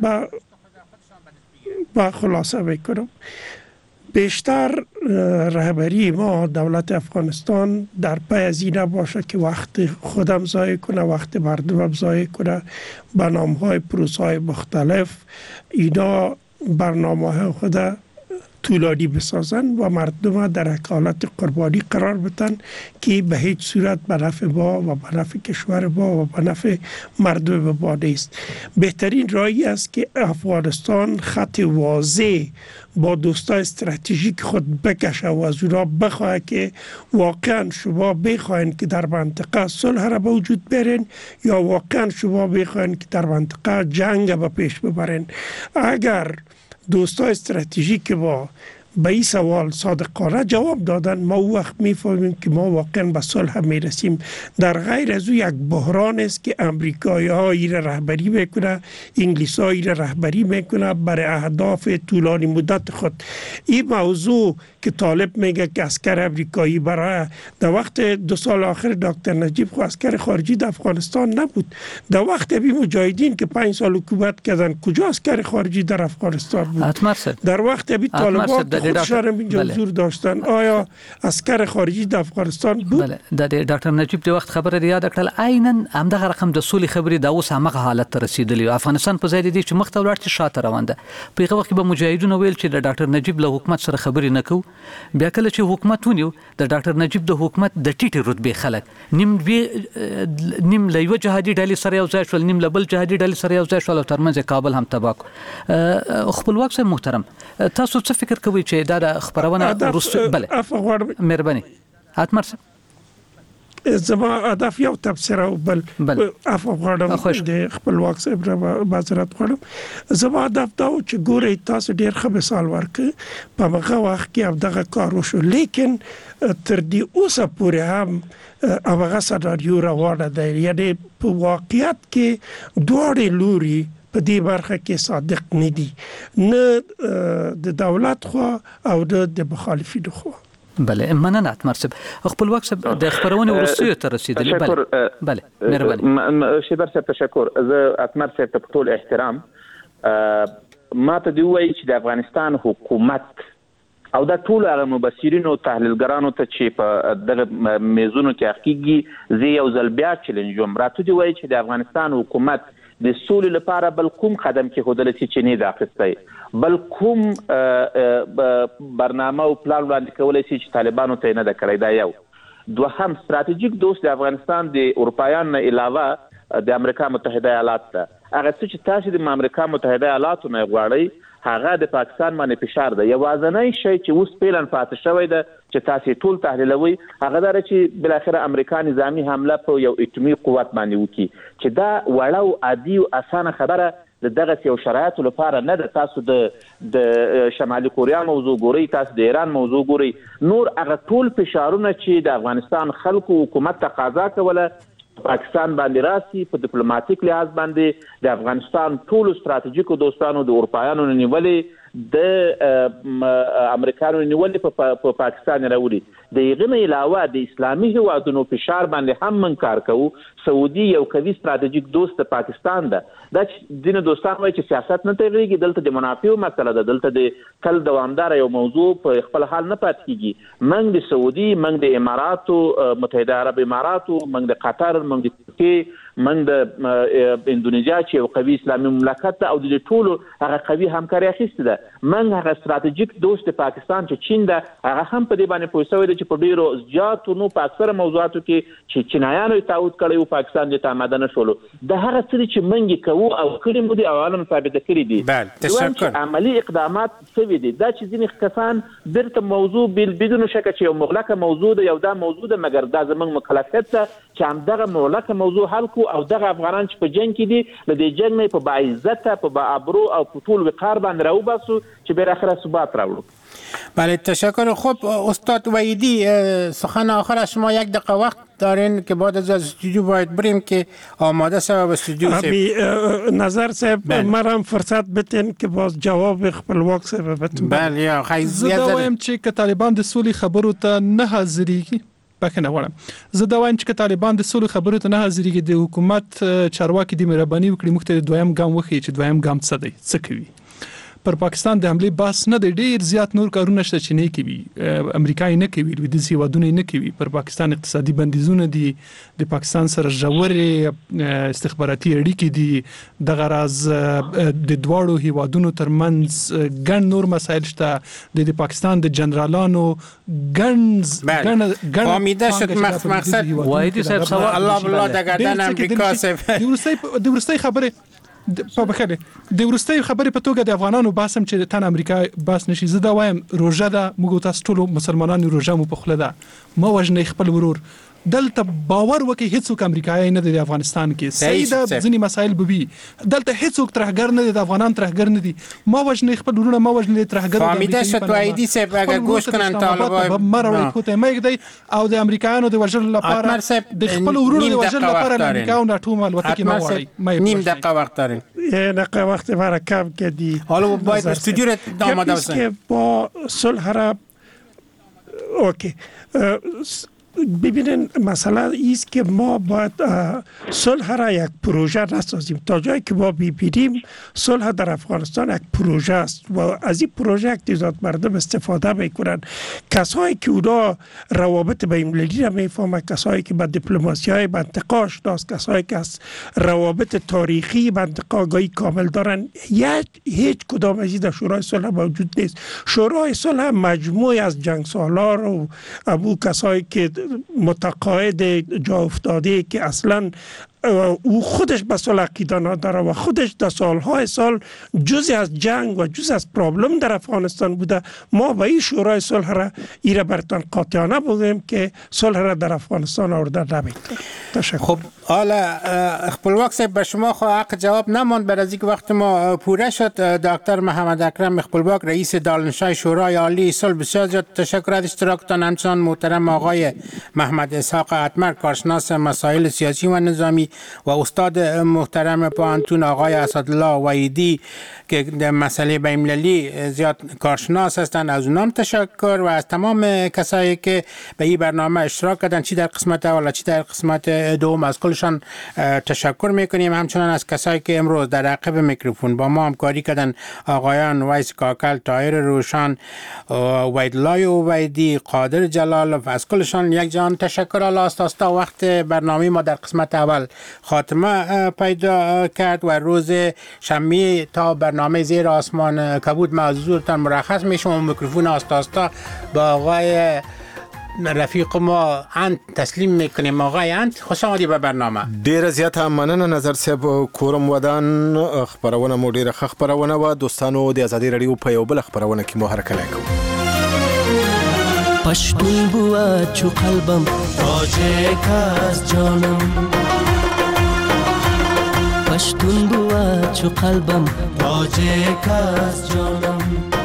با خلاصه بکنم. بیشتر رهبری ما دولت افغانستان در پی از این باشه که وقت خودم ضایع کنه، وقت مردمم ضایع کنه، برنامه‌های پروژه‌های مختلف اینا برنامه‌های خود طولانی بسازن و مردم در حالت قربانی قرار بدن که به هیچ صورت به نفع ما و به نفع کشور ما و به نفع مردم ما نیست. بهترین راهی است که افغانستان خط واضح با دوستای استراتژیک خود بکشه و از اونا بخواه که واقعا شما بخواین که در منطقه صلح را به وجود برین یا واقعا شما بخواین که در منطقه جنگ به پیش ببرین. اگر دوستای استراتژیک ما به این سوال صادقانه جواب دادن، ما او وقت میفهمیم که ما واقعا به صلح میرسیم. در غیر از او یک بحران است که امریکایی ها این رهبری میکنه، انگلیس ها این رهبری میکنه برای اهداف طولانی مدت خود. این موضوع که طالب میگه که عسکر امریکایی برای در وقت 2 سال آخر دکتر نجیب خو عسکر خارجی در افغانستان نبود. در وقت ابی مجاهدین که 5 سال حکومت کردن کجا عسکر خارجی در افغانستان بود؟ در وقت ابی طالبان خودشان اینجا حضور داشتن. آیا اسکر خارجی د افغانستان بود؟ بله د ډاکټر نجیب د وخت خبره یاد کړل عیناً همدغه رقم د سولې خبرې د اوس همغه حالت ته رسیدلی. افغانستان په ځای دی چې مخ ته ولاړ شي شاته روان ده. په هغه وخت کې به مجاهدونو ویل چې د ډاکټر نجیب له حکومت سره خبرې نه کوو. بیا کله چې حکومت ونیو د ډاکټر نجیب د حکومت د ټیټې رتبې خلک نیم له یو جهادي ډلې سره یو ځای شول، نیم له بل جهادي ډلې سره یو ځای شول او ترمنځ کابل هم تباه کړ. خپلواک صاحب محترم، تاسو څه فکر کوئ چې دا د خبرونه وروسته بله مهرباني اتمر صاحب زما هدف یو تفسیر او بل عفو غواړم د خپلواک صاحب را معذرت غواړم. زما هدف دا چې ګورئ تاسو ډیر ښه مثال ورکړ په هغه وخت کې دغه کار وشو، لیکن تر دې اوسه پورې هم هغه سناریو روانه ده. یعنی په واقعیت کې دواړه لوري په دې برخه کې صادق نه دي، نه د دولت خو او د مخالفینو خو. بله مننه اتمر صاحب. خپلواک صاحب د خبرونه ورسته ته رسیدلی. بله مهرباني شیبر صاحب تشکر. زه اتمر صاحب ته ټول احترام ما ته دی وایي چې د افغانستان حکومت او دا ټول هغه مبصرین او تحلیلګرانو ته چې په دغه میزونو کې حقیقي زی یو ځل بیا چیلنجوم راته دی وایي چې د افغانستان حکومت د سولې لپاره بل کوم قدم کې خودل چې نه دا اخیستی، بل کوم برنامه او پلان وړاندې کولای شي چې طالبانو ته نه دا کړی. دا یو دوهم ستراتیژیک دوست د افغانستان د اروپایان نه علاوه د امریکا متحده ایالات ته هغه چې تاسو د امریکا متحده ایالاتو نه غواړئ هغه د پاکستان باندې فشار ده. یوازنی شی چې اوس پیلن پاتې شوی ده چې تاسو ټول تحلیلوي هغه دا چې بل اخر امریکا نظامی حمله په یو اټومي قوت باندې وکړي چې دا وړه او عادي او اسانه خبره دغه یو شرایط لپاره نه ده. تاسو د شمالي کوریا موضوع ګورئ، تاسو د ایران موضوع ګورئ، نور هغه ټول فشارونه چې د افغانستان خلکو حکومت تقاضا کوله پاکستان باندې راسي په ډیپلوماټیک لحاظ باندې د افغانستان ټول ستراتیژیکو دوستانو د اروپایانو نیولې د امریکایانو نیولې په پاکستان راوړي. د یغنه علاوه د اسلامي هیوادونو فشار باندې هم من کار کوو. سعودي یو قوي ستراتیژیک دوست پاکستان ده. دا دین دوستان وایي چې سیاست نه تغیرېږي، دلته د منافعو مسله ده، دلته د کل دوامدار یو موضوع په خپل حال نه پات کیږي. موږ د سعودي، موږ د اماراتو متحده عرب اماراتو، موږ د قطر، موږ د ترکیه، موږ د اندونیزیا چې یو قوي اسلامي مملکت او د ټولو هغه قوي همکاري اخیسته ده. موږ هغه ستراتیژیک دوست پاکستان چې چین ده هغه هم په دې باندې پوه شوی دی چې په ډیرو زیاتو نو په اکثره موضوعاتو کې چې چینایانو تعهد کړی او پاکستان دې تاماده نه شول. د هغه څه چې موږ کوو او کړي مو دي او عالم ثابت کړی دي. بله عملی اقدامات څه دي دا چې ځینې کسان درته موضوع بدون شک چې یو مغلقه موضوع ده، یو دا موضوع ده، مګر دا زموږ مکلفیت ده چې هم دغه مغلقه موضوع حل کو او دغه افغانان چې په جنگ کې دي له دې جنگ نه په باعزت، په باابرو او په ټول وقار باندې راوباسو چې به آخر ثبات راوړو. بله تشکر. خب استاد وحیدی سخن آخر از شما یک دقیقه وقت دارین که بعد از استودیو باید بریم که آماده شوه به استودیو صاحب. نظر صاحب مرام فرصت بتین که باز جواب خپلواک صاحب بتون. بله یا زه دا وایم چې که طالبان د سولې خبرو ته نه حاضرېږي، بخښنه غواړم، زه دا وایم چې که طالبان د سولې خبرو ته نه حاضرېږي د حکومت چارواکي د مهرباني وکړي موږ ته دویم ګام وښیي چې دویم ګام څه دی، څه کوي. پر پاکستان د حمله بحث نه دی، ډیر زیات نور کارونه شته چې نه کوي، امریکای نه کوي، لویدیځ هیوادونه نه کوي. پر پاکستان اقتصادي بندیزونه دي، د پاکستان سره ژورې استخباراتي اړیکې دي، دغه راز د دواړو هیوادونو ترمنځ ګڼ نور مسایل شته، د پاکستان د جنرالانو ګڼ امیده شد مقصد وایدی صاحب سوال الله بالله د ګردن امریکا صاحب د ورستۍ خبره په بخله د ورستۍ خبرې په توګه د افغانانو باسم چې تن امریکا باس نشي. زه دا وایم روژه ده، موږ تاسو ټول مسلمانانو روژه مو په خله ده، ما وژنې خپل ورور. دلته باور وکي هیڅوک امریکایي نه دی د افغانستان کې، صحیح ده ځینی مسایل به وي، دلته هیڅوک ترهګر نه دی، د افغانان ترهګر نه دي. ما وژنې خپل ورونه، ما وژنې ترهګر. فهمیده شد وایدی صاحب اگر گوش کنن طالبان مروي کوته مګ دی او د امریکایانو د وژل لپاره د خپل ورونو د وژل لپاره امریکایانو ټوم الوتکې نه وایي. نیم دقیقه وقت داریم. یه دقیقه وقت برای کم کردی. حالا باید استودیو رو آماده باشیم که با صلح عرب اوکی ببینین مسئله ایست که ما باید صلح را یک پروژه نسازیم. تا جایی که ما ببینیم صلح در افغانستان یک پروژه است و از این پروژه تعداد مردم استفاده میکنن. کسایی که اونا روابط بین‌المللی را میفهمن، کسایی که با دیپلماسی های منطقه آشناست، کسایی که از روابط تاریخی منطقه آگاهی کامل دارن، هیچ کدام از این در شورای صلح موجود نیست. شورای صلح مجموعی از جنگسالار و ابو کسایی که متقاعد جا افتاده که اصلا او خودش به صلح عقیده نداره و خودش در سالهای سال جزی از جنگ و جزی از پرابلم در افغانستان بوده. ما با این شورای صلح را ایره برتان قاطعانه بگوییم که صلح را در افغانستان آورده نمیتونه. تشکر. خب حالا خپلواک صاحب به شما خو حق جواب نماند، بعد از اینکه وقت ما پوره شد. دکتر محمد اکرم خپلواک رئیس دارالانشای شورای عالی صلح، بسیار زیاد تشکر از اشتراکتان. همچنان محترم آقای محمد اسحاق اتمر، کارشناس مسائل سیاسی و نظامی، و استاد محترم پوهنتون آقای اسدالله وحیدی که در مسئله بین‌المللی زیاد کارشناس هستند، از اونام تشکر. و از تمام کسایی که به این برنامه اشتراک کردن، چی در قسمت اول چی در قسمت دوم، از کلشان تشکر میکنیم. همچنان از کسایی که امروز در عقب میکروفون با ما همکاری کردن، آقایان ویس کاکل، طاهر روشن، وحیدالله وحیدی، قادر جلال، از کلشان یک جان تشکر. الله استا وقت برنامه ما در قسمت اول خاتمه پیدا کرد و روز شنبه تا برنامه زیر آسمان کبود موضوعتان مرخص میشم. میکروفون آستا با آقای رفیق ما انت تسلیم میکنیم. آقای انت، خوش آمدی به برنامه. ډیر زیات مننه نظر صاحب. کورم ودان خبرونه مو ډیره ښه خبرونه و. دوستانو د ازادي رادیو په یو بل خبرونه کې مو هرکلی کوو. پشتون بود چو قلبم تاجک از جانم، پشتون بود چو قلبم تاجک از جانم.